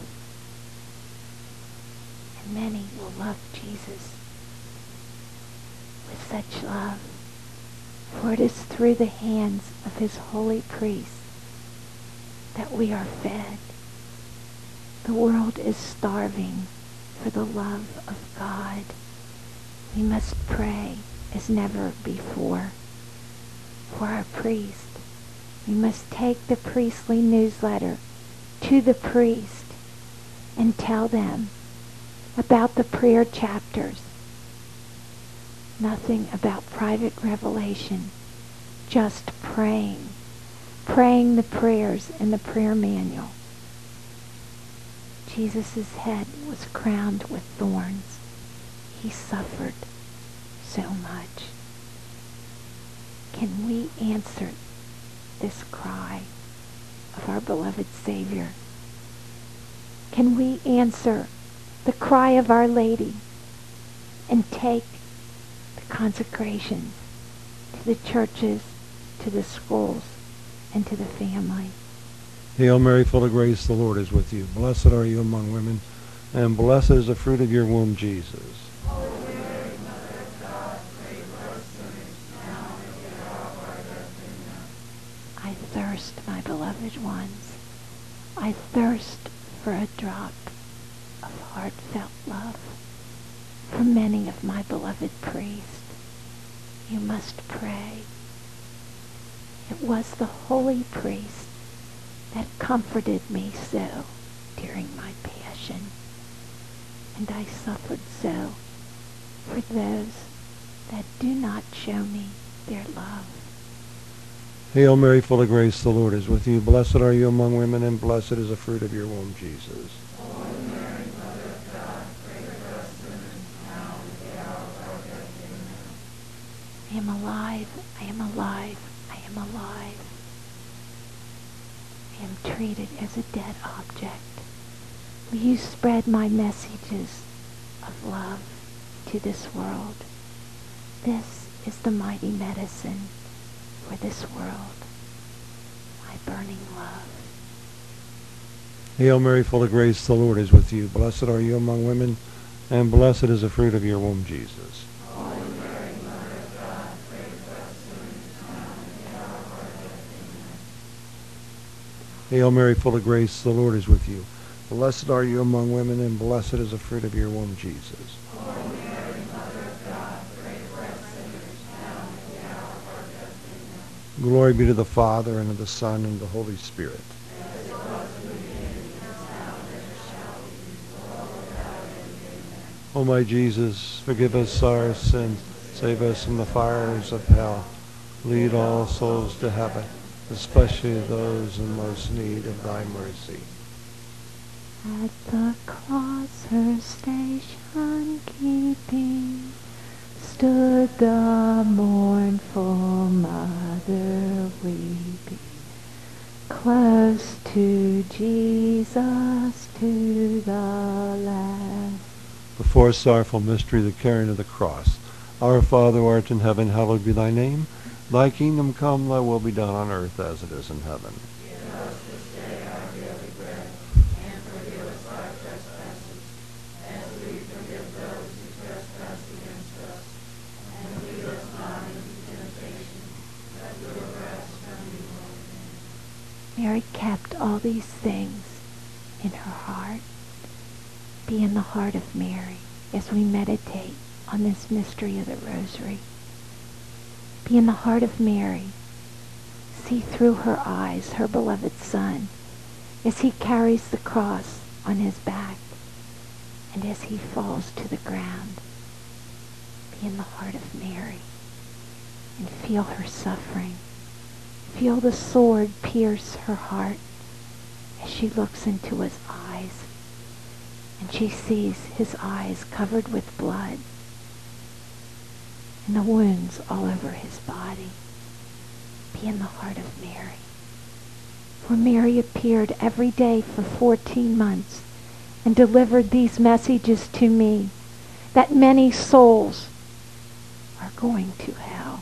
S3: and many will love Jesus with such love, for it is through the hands of his holy priests that we are fed. The world is starving for the love of God. We must pray as never before for our priest. We must take the priestly newsletter to the priest and tell them about the prayer chapters. Nothing about private revelation, just praying. Praying the prayers in the prayer manual. Jesus' head was crowned with thorns. He suffered so much. Can we answer this cry of our beloved Savior? Can we answer the cry of Our Lady and take the consecrations to the churches, to the schools, and to the family?
S1: Hail Mary, full of grace, the Lord is with you. Blessed are you among women, and blessed is the fruit of your womb, Jesus.
S2: Holy Mary, Mother of God, pray for us sinners now and at the hour of our death. Amen.
S3: I thirst, my beloved ones. I thirst for a drop of heartfelt love from many of my beloved priests. You must pray. It was the holy priest that comforted me so during my passion, and I suffered so for those that do not show me their love.
S1: Hail Mary, full of grace, the Lord is with you. Blessed are you among women, and blessed is the fruit of your womb, Jesus.
S2: Holy Mary, Mother of God, pray for us sinners now and at the hour of our death. Amen.
S3: I am alive, I am alive, I am alive. I am treated as a dead object. Will you spread my messages of love to this world? This is the mighty medicine for this world, my burning love.
S1: Hail Mary, full of grace, the Lord is with you. Blessed are you among women, and blessed is the fruit of your womb, Jesus.
S2: Holy Mary, Mother of God, pray for us sinners now and at the hour of our death. Amen.
S1: Hail Mary, full of grace, the Lord is with you. Blessed are you among women, and blessed is the fruit of your womb, Jesus.
S2: Holy Mary, Mother of God, pray for us sinners now and at the hour of our death. Amen.
S1: Glory be to the Father, and to the Son, and to the Holy Spirit.
S2: As it was in the beginning, is now, and ever shall be, world without end. Amen.
S1: O my Jesus, forgive us our sins, save us from the fires of hell, lead all souls to heaven, especially those in most need of thy mercy.
S3: At the cross her station keeping, stood the mournful mother weeping, close to Jesus to the last.
S1: The fourth sorrowful mystery, the carrying of the cross. Our Father, who art in heaven, hallowed be thy name. Thy kingdom come, thy will be done on earth as it is in heaven.
S2: Give us this day our daily bread, and forgive us our trespasses, as we forgive those who trespass against us. And lead us not into temptation, but deliver us from evil. Amen.
S3: Mary kept all these things in her heart. Be in the heart of Mary as we meditate on this mystery of the Rosary. Be in the heart of Mary. See through her eyes her beloved Son as he carries the cross on his back and as he falls to the ground. Be in the heart of Mary and feel her suffering. Feel the sword pierce her heart as she looks into his eyes, and she sees his eyes covered with blood and the wounds all over his body. Be in the heart of Mary. For Mary appeared every day for fourteen months and delivered these messages to me, that many souls are going to hell.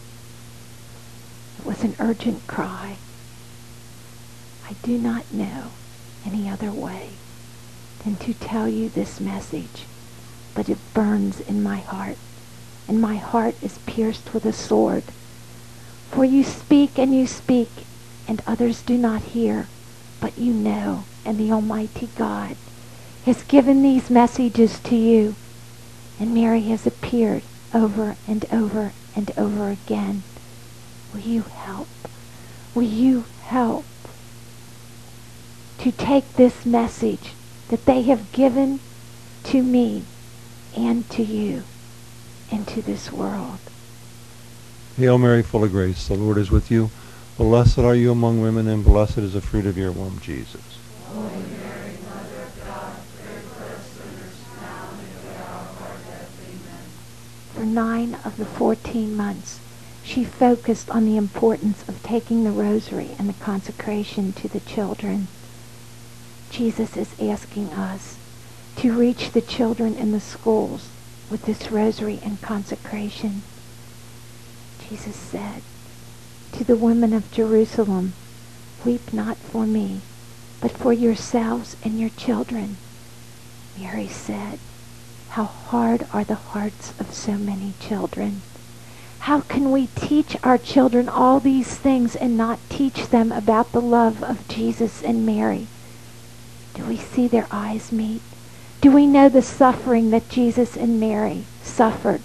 S3: It was an urgent cry. I do not know any other way than to tell you this message, but it burns in my heart, and my heart is pierced with a sword. For you speak and you speak, and others do not hear, but you know, and the Almighty God has given these messages to you. And Mary has appeared over and over and over again. Will you help? Will you help to take this message that they have given to me and to you into this world?
S1: Hail Mary, full of grace, the Lord is with you. Blessed are you among women, and blessed is the fruit of your womb, Jesus.
S2: Holy Mary, Mother of God, pray for us sinners, now and at the hour of our death. Amen.
S3: For nine of the fourteen months, she focused on the importance of taking the rosary and the consecration to the children. Jesus is asking us to reach the children in the schools with this rosary and consecration. Jesus said to the women of Jerusalem, "Weep not for me, but for yourselves and your children." Mary said, "How hard are the hearts of so many children. How can we teach our children all these things and not teach them about the love of Jesus and Mary?" Do we see their eyes meet? Do we know the suffering that Jesus and Mary suffered?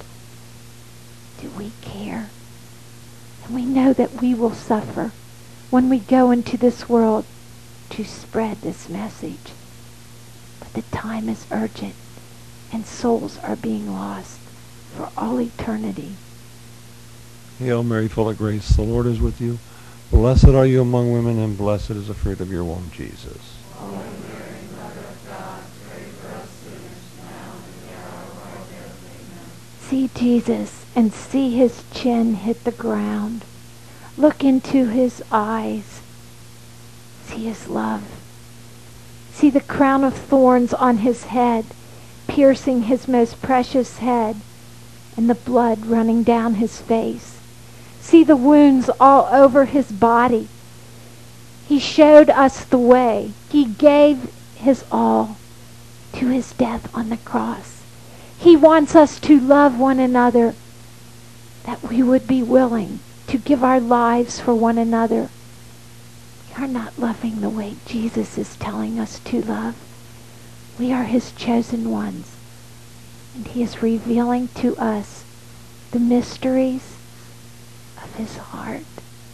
S3: Do we care? And we know that we will suffer when we go into this world to spread this message. But the time is urgent, and souls are being lost for all eternity.
S1: Hail Mary, full of grace, the Lord is with you. Blessed are you among women, and blessed is the fruit of your womb, Jesus.
S2: Holy Mary, Mother of God, pray for us sinners, now and at the hour of our death. Amen.
S3: See Jesus and see his chin hit the ground. Look into his eyes. See his love. See the crown of thorns on his head, piercing his most precious head, and the blood running down his face. See the wounds all over his body. He showed us the way. He gave his all to his death on the cross. He wants us to love one another, that we would be willing to give our lives for one another. We are not loving the way Jesus is telling us to love. We are his chosen ones, and he is revealing to us the mysteries of his heart.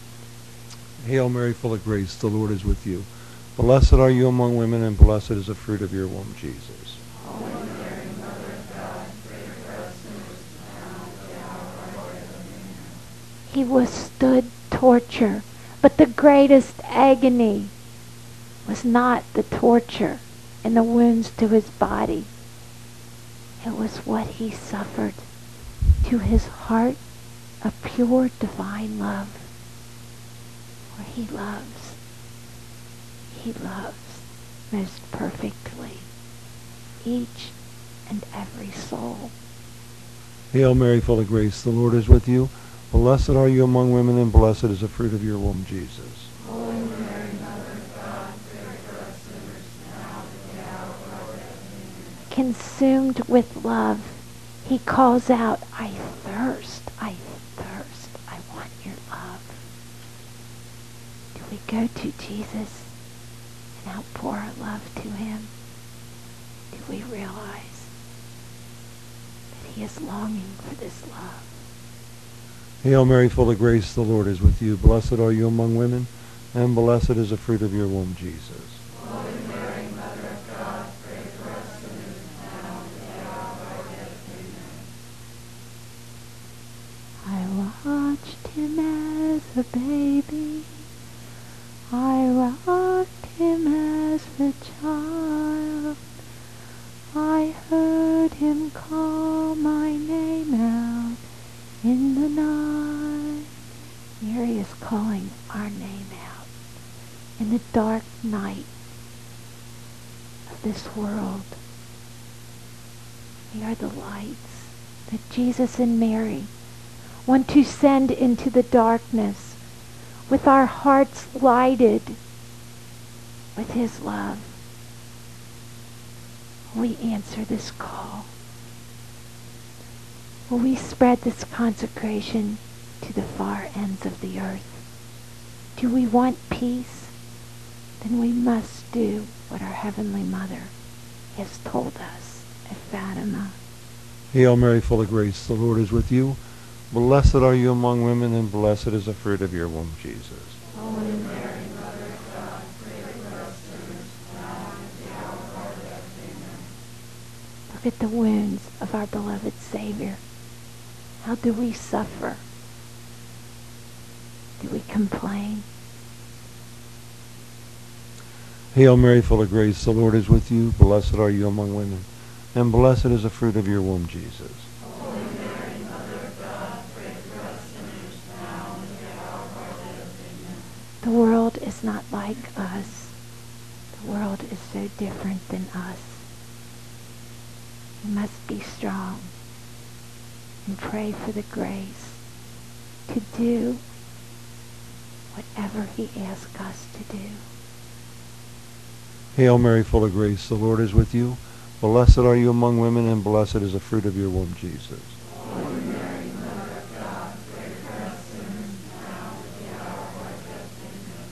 S1: Hail Mary, full of grace, the Lord is with you. Blessed are you among women, and blessed is the fruit of your womb, Jesus.
S2: Holy Mary, Mother of God, pray for us sinners, now and at the hour of our death. Amen.
S3: He withstood torture, but the greatest agony was not the torture and the wounds to his body. It was what he suffered to his heart of pure divine love. For he loves, he loves most perfectly each and every soul.
S1: Hail Mary, full of grace, the Lord is with you. Blessed are you among women, and blessed is the fruit of your womb, Jesus.
S2: Holy Mary, Mother of God, pray for us sinners, now and at the hour of our death. Amen.
S3: Consumed with love, he calls out, "I thirst, I thirst, I want your love." Do we go to Jesus and outpour our love to him? Do we realize that he is longing for this love?
S1: Hail Mary, full of grace, the Lord is with you. Blessed are you among women, and blessed is the fruit of your womb, Jesus.
S2: Holy Mary, Mother of God, pray for us sinners, now and at the hour of our death. Amen.
S3: a baby. I rocked him as a child. I heard him call my name out in the night. Mary is calling our name out in the dark night of this world. We are the lights that Jesus and Mary want to send into the darkness, with our hearts lighted with his love. Will we answer this call? Will we spread this consecration to the far ends of the earth? Do we want peace? Then we must do what our Heavenly Mother has told us at Fatima.
S1: Hail Mary, full of grace, the Lord is with you. Blessed are you among women, and blessed is the fruit of your womb, Jesus.
S2: Holy Mary, Mother of God, pray for us sinners, now and at the hour of our death. Amen.
S3: Look at the wounds of our beloved Savior. How do we suffer? Do we complain?
S1: Hail Mary, full of grace, the Lord is with you. Blessed are you among women, and blessed is the fruit of your womb, Jesus.
S2: Holy Mary, Mother of God, pray for us sinners, now and at the hour of our death. Amen.
S3: The world is not like us. The world is so different than us. We must be strong and pray for the grace to do whatever he asks us to do.
S1: Hail Mary, full of grace, the Lord is with you. Blessed are you among women, and blessed is the fruit of your womb, Jesus.
S2: Holy Mary, Mother of God, pray for us sinners, now and at the hour of our death.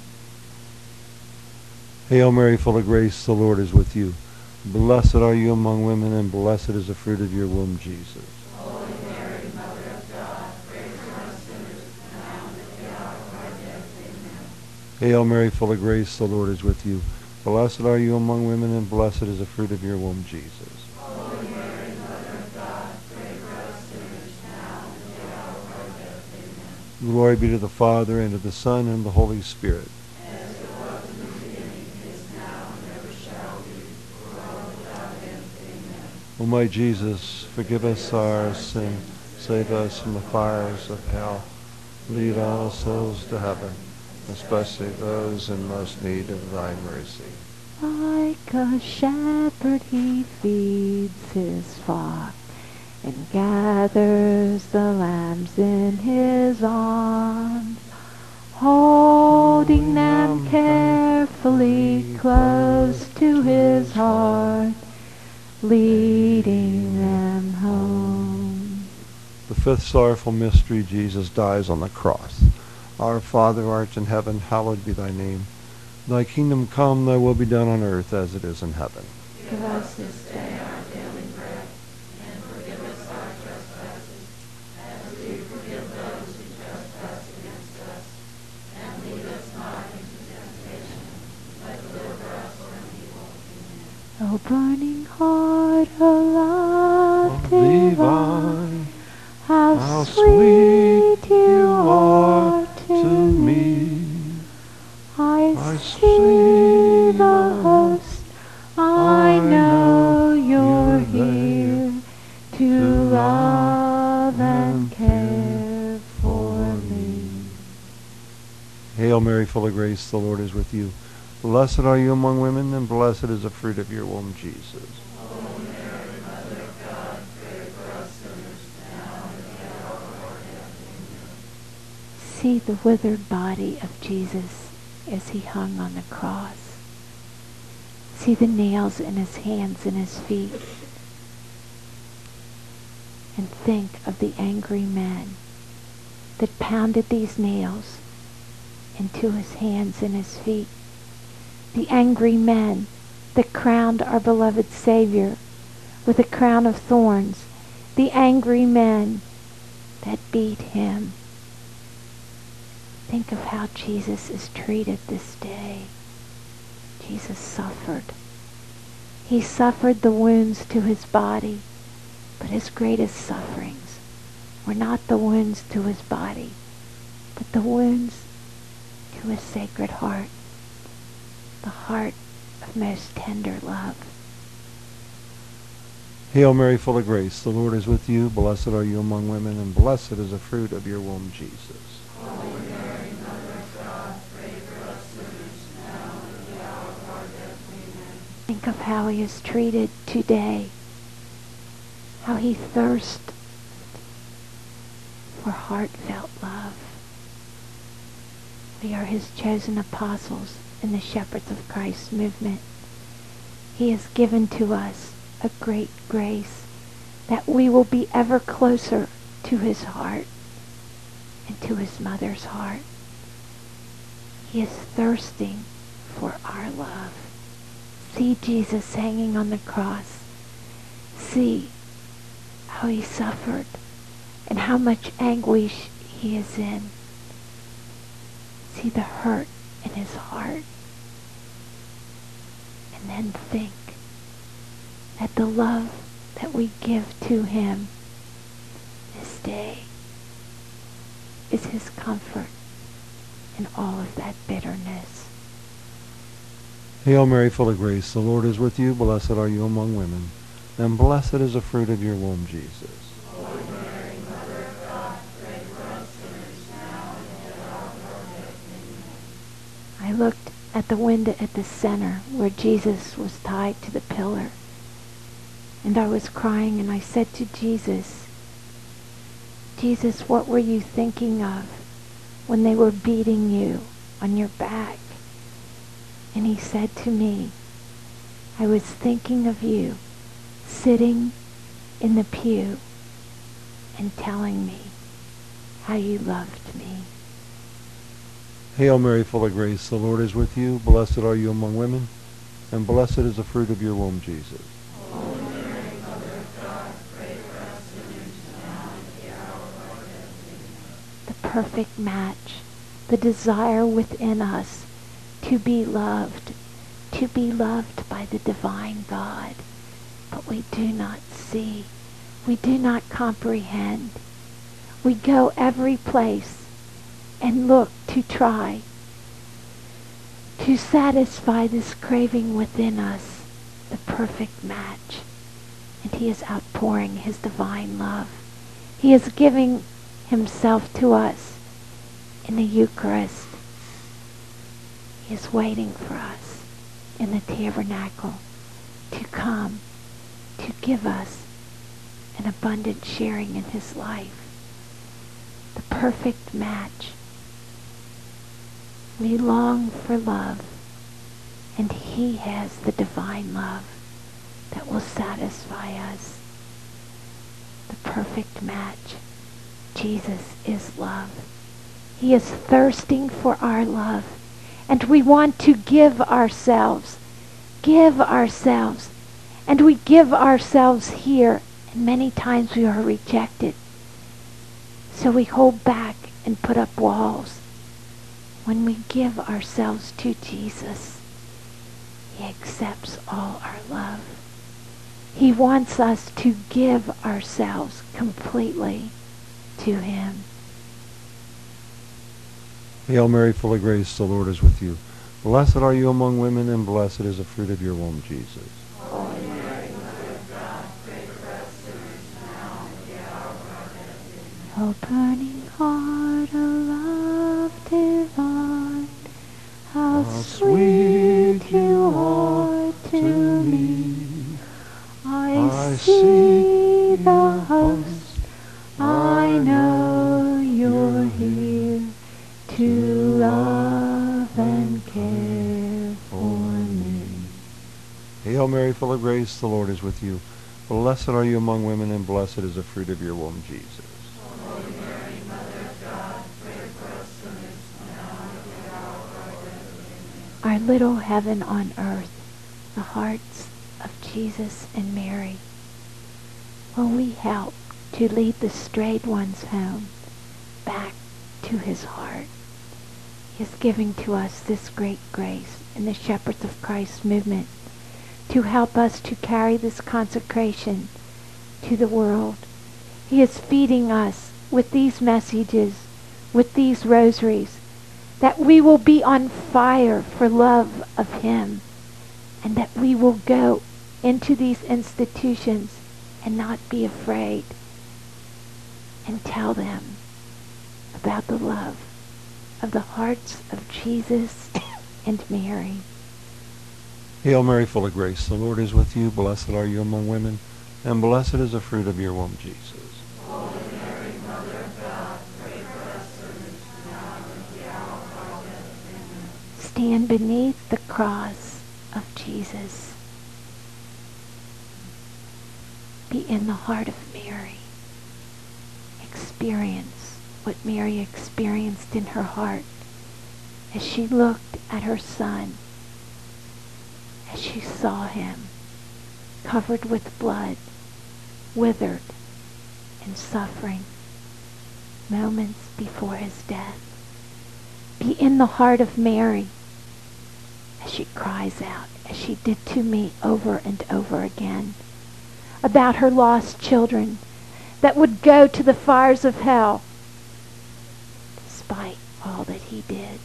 S2: Amen.
S1: Hail Mary, full of grace, the Lord is with you. Blessed are you among women, and blessed is the fruit of your womb, Jesus.
S2: Holy Mary, Mother of God, pray for us sinners, now and at the hour of our death. Amen.
S1: Hail Mary, full of grace, the Lord is with you. Blessed are you among women, and blessed is the fruit of your womb, Jesus.
S2: Holy Mary, Mother of God, pray for us sinners, now and at the hour of our death. Amen.
S1: Glory be to the Father, and to the Son, and the Holy Spirit.
S2: As it was in the beginning, is now, and ever shall be, world without end. Amen.
S1: O my Jesus, forgive us our sin, save us from the fires of hell, lead all souls to heaven, especially those in most need of thy mercy.
S3: Like a shepherd he feeds his flock and gathers the lambs in his arms, holding them carefully close to his heart, leading them home.
S1: The fifth sorrowful mystery, Jesus dies on the cross. Our Father, who art in heaven, hallowed be thy name. Thy kingdom come, thy will be done on earth as it is in heaven.
S2: Give us this day our daily bread, and forgive us our trespasses, as we forgive those who trespass against us. And lead us not into temptation, but deliver us from evil. Amen.
S3: O burning heart of love divine, how,
S1: How
S3: sweet you are to
S1: me.
S3: I,
S1: I
S3: see
S1: see
S3: the host, I
S1: I
S3: know
S1: know
S3: you're
S1: you're
S3: here to love and care for me.
S1: Hail Mary, full of grace, the Lord is with you. Blessed are you among women, and blessed is the fruit of your womb, Jesus.
S2: Holy Mary, Mother of God, pray for us sinners, now and at the hour of our death. Amen.
S3: See the withered body of Jesus as he hung on the cross. See the nails in his hands and his feet. And think of the angry men that pounded these nails into his hands and his feet. The angry men that crowned our beloved Savior with a crown of thorns. The angry men that beat him. Think of how Jesus is treated this day. Jesus suffered. He suffered the wounds to his body, but his greatest sufferings were not the wounds to his body, but the wounds to a sacred heart, the heart of most tender love.
S1: Hail Mary, full of grace, the Lord is with you. Blessed are you among women, and blessed is the fruit of your womb, Jesus.
S2: Holy Mary, Mother of God, pray for us sinners, now and at the hour of our death. Amen.
S3: Think of how he is treated today, how he thirsts for heartfelt love. We are his chosen apostles in the Shepherds of Christ movement. He has given to us a great grace that we will be ever closer to his heart and to his mother's heart. He is thirsting for our love. See Jesus hanging on the cross. See how he suffered and how much anguish he is in. See the hurt in his heart. And then think that the love that we give to him this day is his comfort in all of that bitterness.
S1: Hail Mary, full of grace, the Lord is with you. Blessed are you among women, and blessed is the fruit of your womb, Jesus.
S2: Holy Mary, Mother of God, pray for us sinners, now and at the hour of our death. Amen.
S3: I looked at the window at the center where Jesus was tied to the pillar. And I was crying, and I said to Jesus, Jesus, what were you thinking of when they were beating you on your back? And he said to me, I was thinking of you sitting in the pew and telling me how you loved me.
S1: Hail Mary, full of grace, the Lord is with you. Blessed are you among women, and blessed is the fruit of your womb, Jesus.
S2: Holy Mary, Mother of God, pray for us sinners, now and at the hour of our death. Amen.
S3: The perfect match, the desire within us to be loved, to be loved by the divine God. But we do not see, we do not comprehend. We go every place and look to try to satisfy this craving within us, the perfect match. And he is outpouring his divine love. He is giving himself to us in the Eucharist. He is waiting for us in the tabernacle to come, to give us an abundant sharing in his life. The perfect match. We long for love, and he has the divine love that will satisfy us. The perfect match. Jesus is love. He is thirsting for our love, and we want to give ourselves, give ourselves, and we give ourselves here, and many times we are rejected. So we hold back and put up walls. When we give ourselves to Jesus, he accepts all our love. He wants us to give ourselves completely to him.
S1: Hail Mary, full of grace, the Lord is with you. Blessed are you among women, and blessed is the fruit of your womb, Jesus.
S2: Holy Mary, Mother of God, pray for us sinners, now and at the hour of our death. Amen.
S3: O burning heart of love divine, how
S1: How
S3: sweet
S1: sweet
S3: you
S1: you
S3: are to me. I
S1: I
S3: see
S1: see
S3: the
S1: your
S3: host, I know you're here to love and care for me.
S1: Hail Mary, full of grace, the Lord is with you. Blessed are you among women, and blessed is the fruit of your womb, Jesus.
S2: Holy Mary, Mother of God, pray for us sinners, now and at the hour of our death. Amen.
S3: Our little heaven on earth, the hearts of Jesus and Mary. Will we help to lead the strayed ones home, back to his heart? He is giving to us this great grace in the Shepherds of Christ movement to help us to carry this consecration to the world. He is feeding us with these messages with these rosaries, that we will be on fire for love of him, and that we will go into these institutions and not be afraid, and tell them about the love of the hearts of Jesus and Mary.
S1: Hail Mary, full of grace, the Lord is with you. Blessed are you among women, and blessed is the fruit of your womb, Jesus.
S2: Holy Mary, Mother of God, pray for us sinners, now and at the hour of our death. Amen.
S3: Stand beneath the cross of Jesus. Be in the heart of Mary. Experience what Mary experienced in her heart as she looked at her son, as she saw him covered with blood, withered and suffering moments before his death. Be in the heart of Mary as she cries out, as she did to me over and over again, about her lost children that would go to the fires of hell despite all that he did.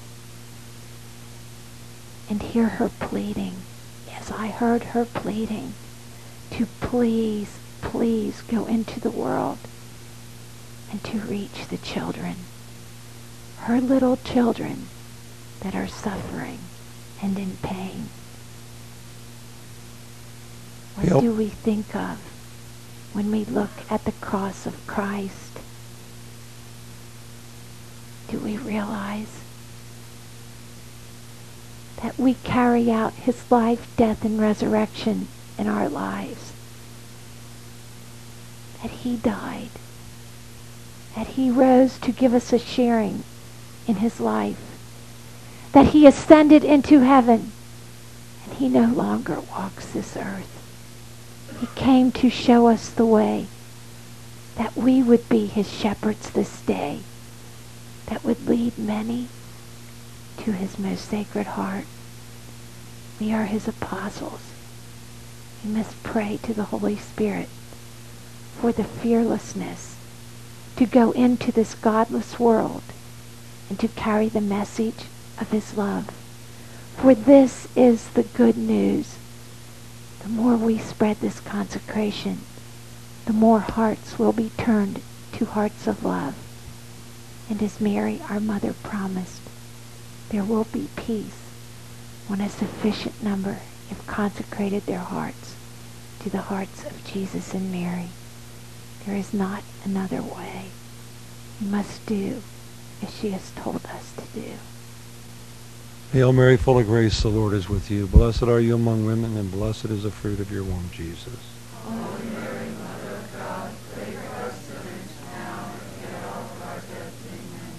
S3: And hear her pleading, as I heard her pleading, to please, please go into the world and to reach the children, her little children that are suffering and in pain. What
S1: Yep.
S3: do we think of when we look at the cross of Christ? Do we realize that we carry out his life, death, and resurrection in our lives? That he died, that he rose to give us a sharing in his life, that he ascended into heaven, and he no longer walks this earth. He came to show us the way, that we would be his shepherds this day, that would lead many to his most sacred heart. We are his apostles. We must pray to the Holy Spirit for the fearlessness to go into this godless world and to carry the message of his love. For this is the good news. The more we spread this consecration, the more hearts will be turned to hearts of love. And as Mary, our mother, promised, there will be peace when a sufficient number have consecrated their hearts to the hearts of Jesus and Mary. There is not another way. We must do as she has told us to do.
S1: Hail Mary, full of grace, the Lord is with you. Blessed are you among women, and blessed is the fruit of your womb, Jesus.
S2: Holy Mary, Mother of God, pray for us sinners, now and at the hour of our death. Amen.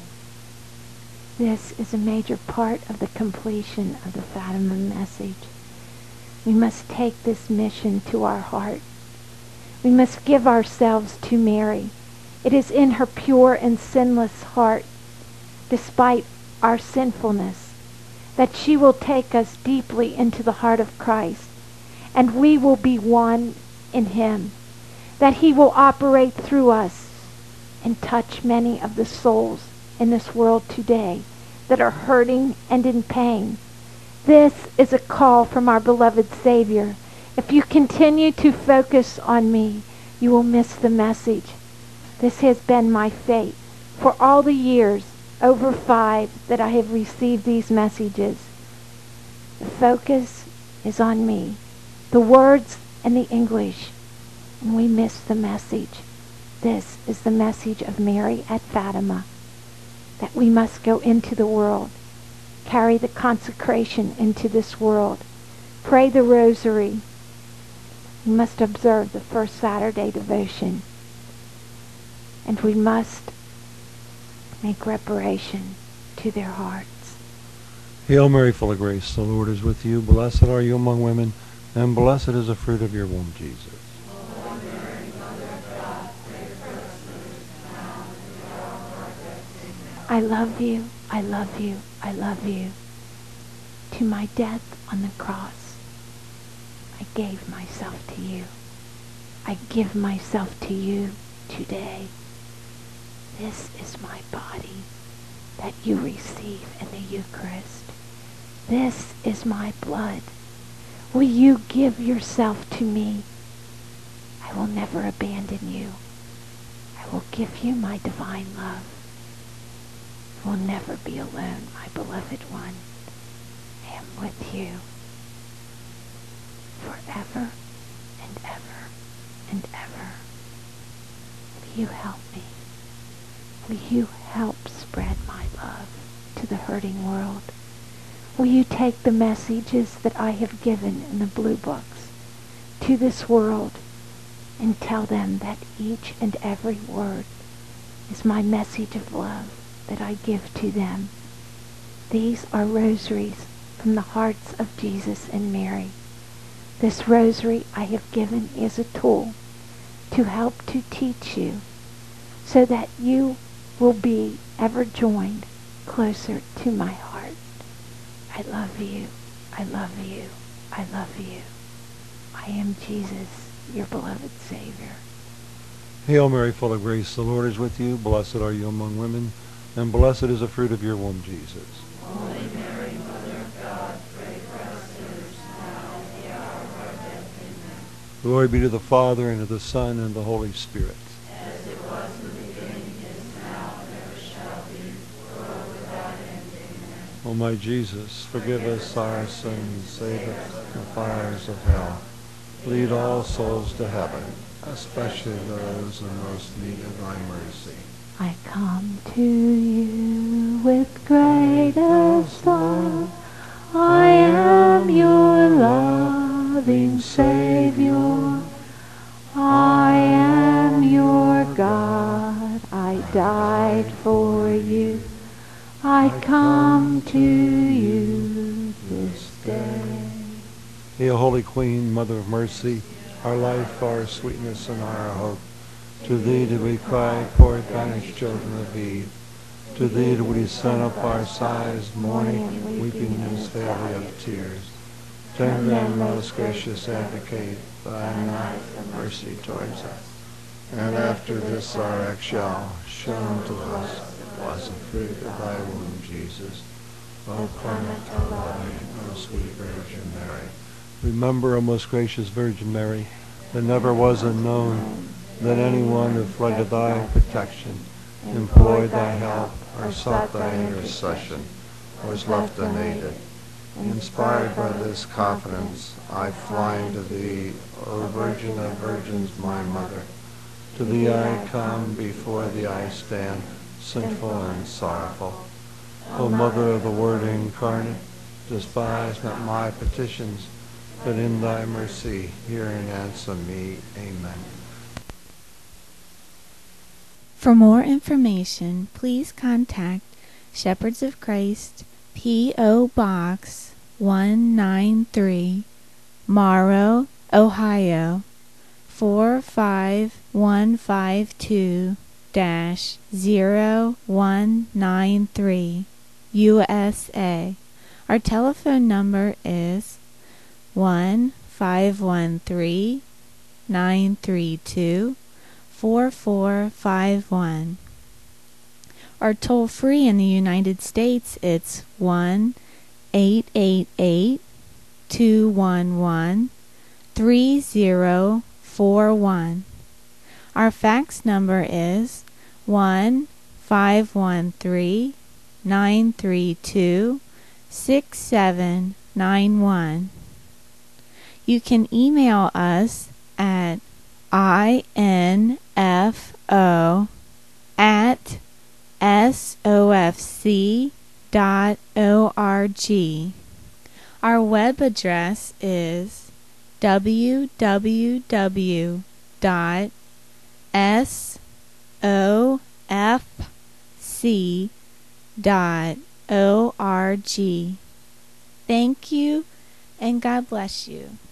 S3: This is a major part of the completion of the Fatima message. We must take this mission to our heart. We must give ourselves to Mary. It is in her pure and sinless heart, despite our sinfulness, that she will take us deeply into the heart of Christ, and we will be one in him, that he will operate through us and touch many of the souls in this world today that are hurting and in pain. This is a call from our beloved Savior. If you continue to focus on me, you will miss the message. This has been my fate for all the years, over five, that I have received these messages. The focus is on me, the words and the English, and we miss the message. This is the message of Mary at Fatima, that we must go into the world, carry the consecration into this world, pray the rosary. We must observe the first Saturday devotion, and we must make reparation to their hearts.
S1: Hail Mary, full of grace, the Lord is with you. Blessed are you among women, and blessed is the fruit of your womb, Jesus.
S2: Holy Mary, Mother of God, pray for us sinners, now and at the hour of our death. Amen.
S3: I love you, I love you, I love you. To my death on the cross, I gave myself to you. I give myself to you today. This is my body that you receive in the Eucharist. This is my blood. Will you give yourself to me? I will never abandon you. I will give you my divine love. You will never be alone, my beloved one. I am with you forever and ever and ever. Will you help me? Will you help spread my love to the hurting world? Will you take the messages that I have given in the blue books to this world and tell them that each and every word is my message of love that I give to them? These are rosaries from the hearts of Jesus and Mary. This rosary I have given is a tool to help to teach you so that you will be ever joined closer to my heart. I love you. I love you. I love you. I am Jesus, your beloved Savior.
S1: Hail Mary, full of grace, the Lord is with you. Blessed are you among women, and blessed is the fruit of your womb, Jesus.
S2: Holy Mary, Mother of God, pray for us sinners, now and at the hour of our death. Amen.
S1: Glory be to the Father, and to the Son, and the Holy Spirit.
S2: As it was in the beginning, is now, and ever shall be, world without end. Amen.
S1: O my Jesus, forgive us our sins, save us from the fires of hell. Lead all souls to heaven, especially those in most need of thy mercy.
S3: I come to you with greatest love. I am your loving Savior. I am your God. I died for you. I come to you this day.
S1: Hail, Holy Queen, Mother of Mercy, our life, our sweetness, and our hope. To thee do we cry, poor banished children of Eve. To thee do we send up our sighs, mourning, weeping in this valley of tears. Turn then, most gracious Advocate, thine eyes of mercy towards us. And after this our exile, show unto us the blessed fruit of thy womb, Jesus. O clement, O loving, O sweet Virgin Mary. Remember, O most gracious Virgin Mary, there never was it known that anyone who fled to thy protection, implored thy help, or sought thy intercession, was left unaided. Inspired by this confidence, I fly unto thee, O Virgin of Virgins, my Mother. To thee I come, before thee I stand, sinful and sorrowful. O Mother of the Word incarnate, despise not my petitions, but in thy mercy hear and answer me. Amen.
S4: For more information, please contact Shepherds of Christ, P O. Box one ninety-three, Morrow, Ohio four five one five two zero one nine three, U S A. Our telephone number is one five one three nine three two four four five one. Or toll free in the United States, it's one eight eight eight two one one three zero four one. Our fax number is one five one three nine three two six seven nine one. You can email us at info at sofc dot org. Our web address is w w w dot sofc dot org. Thank you, and God bless you.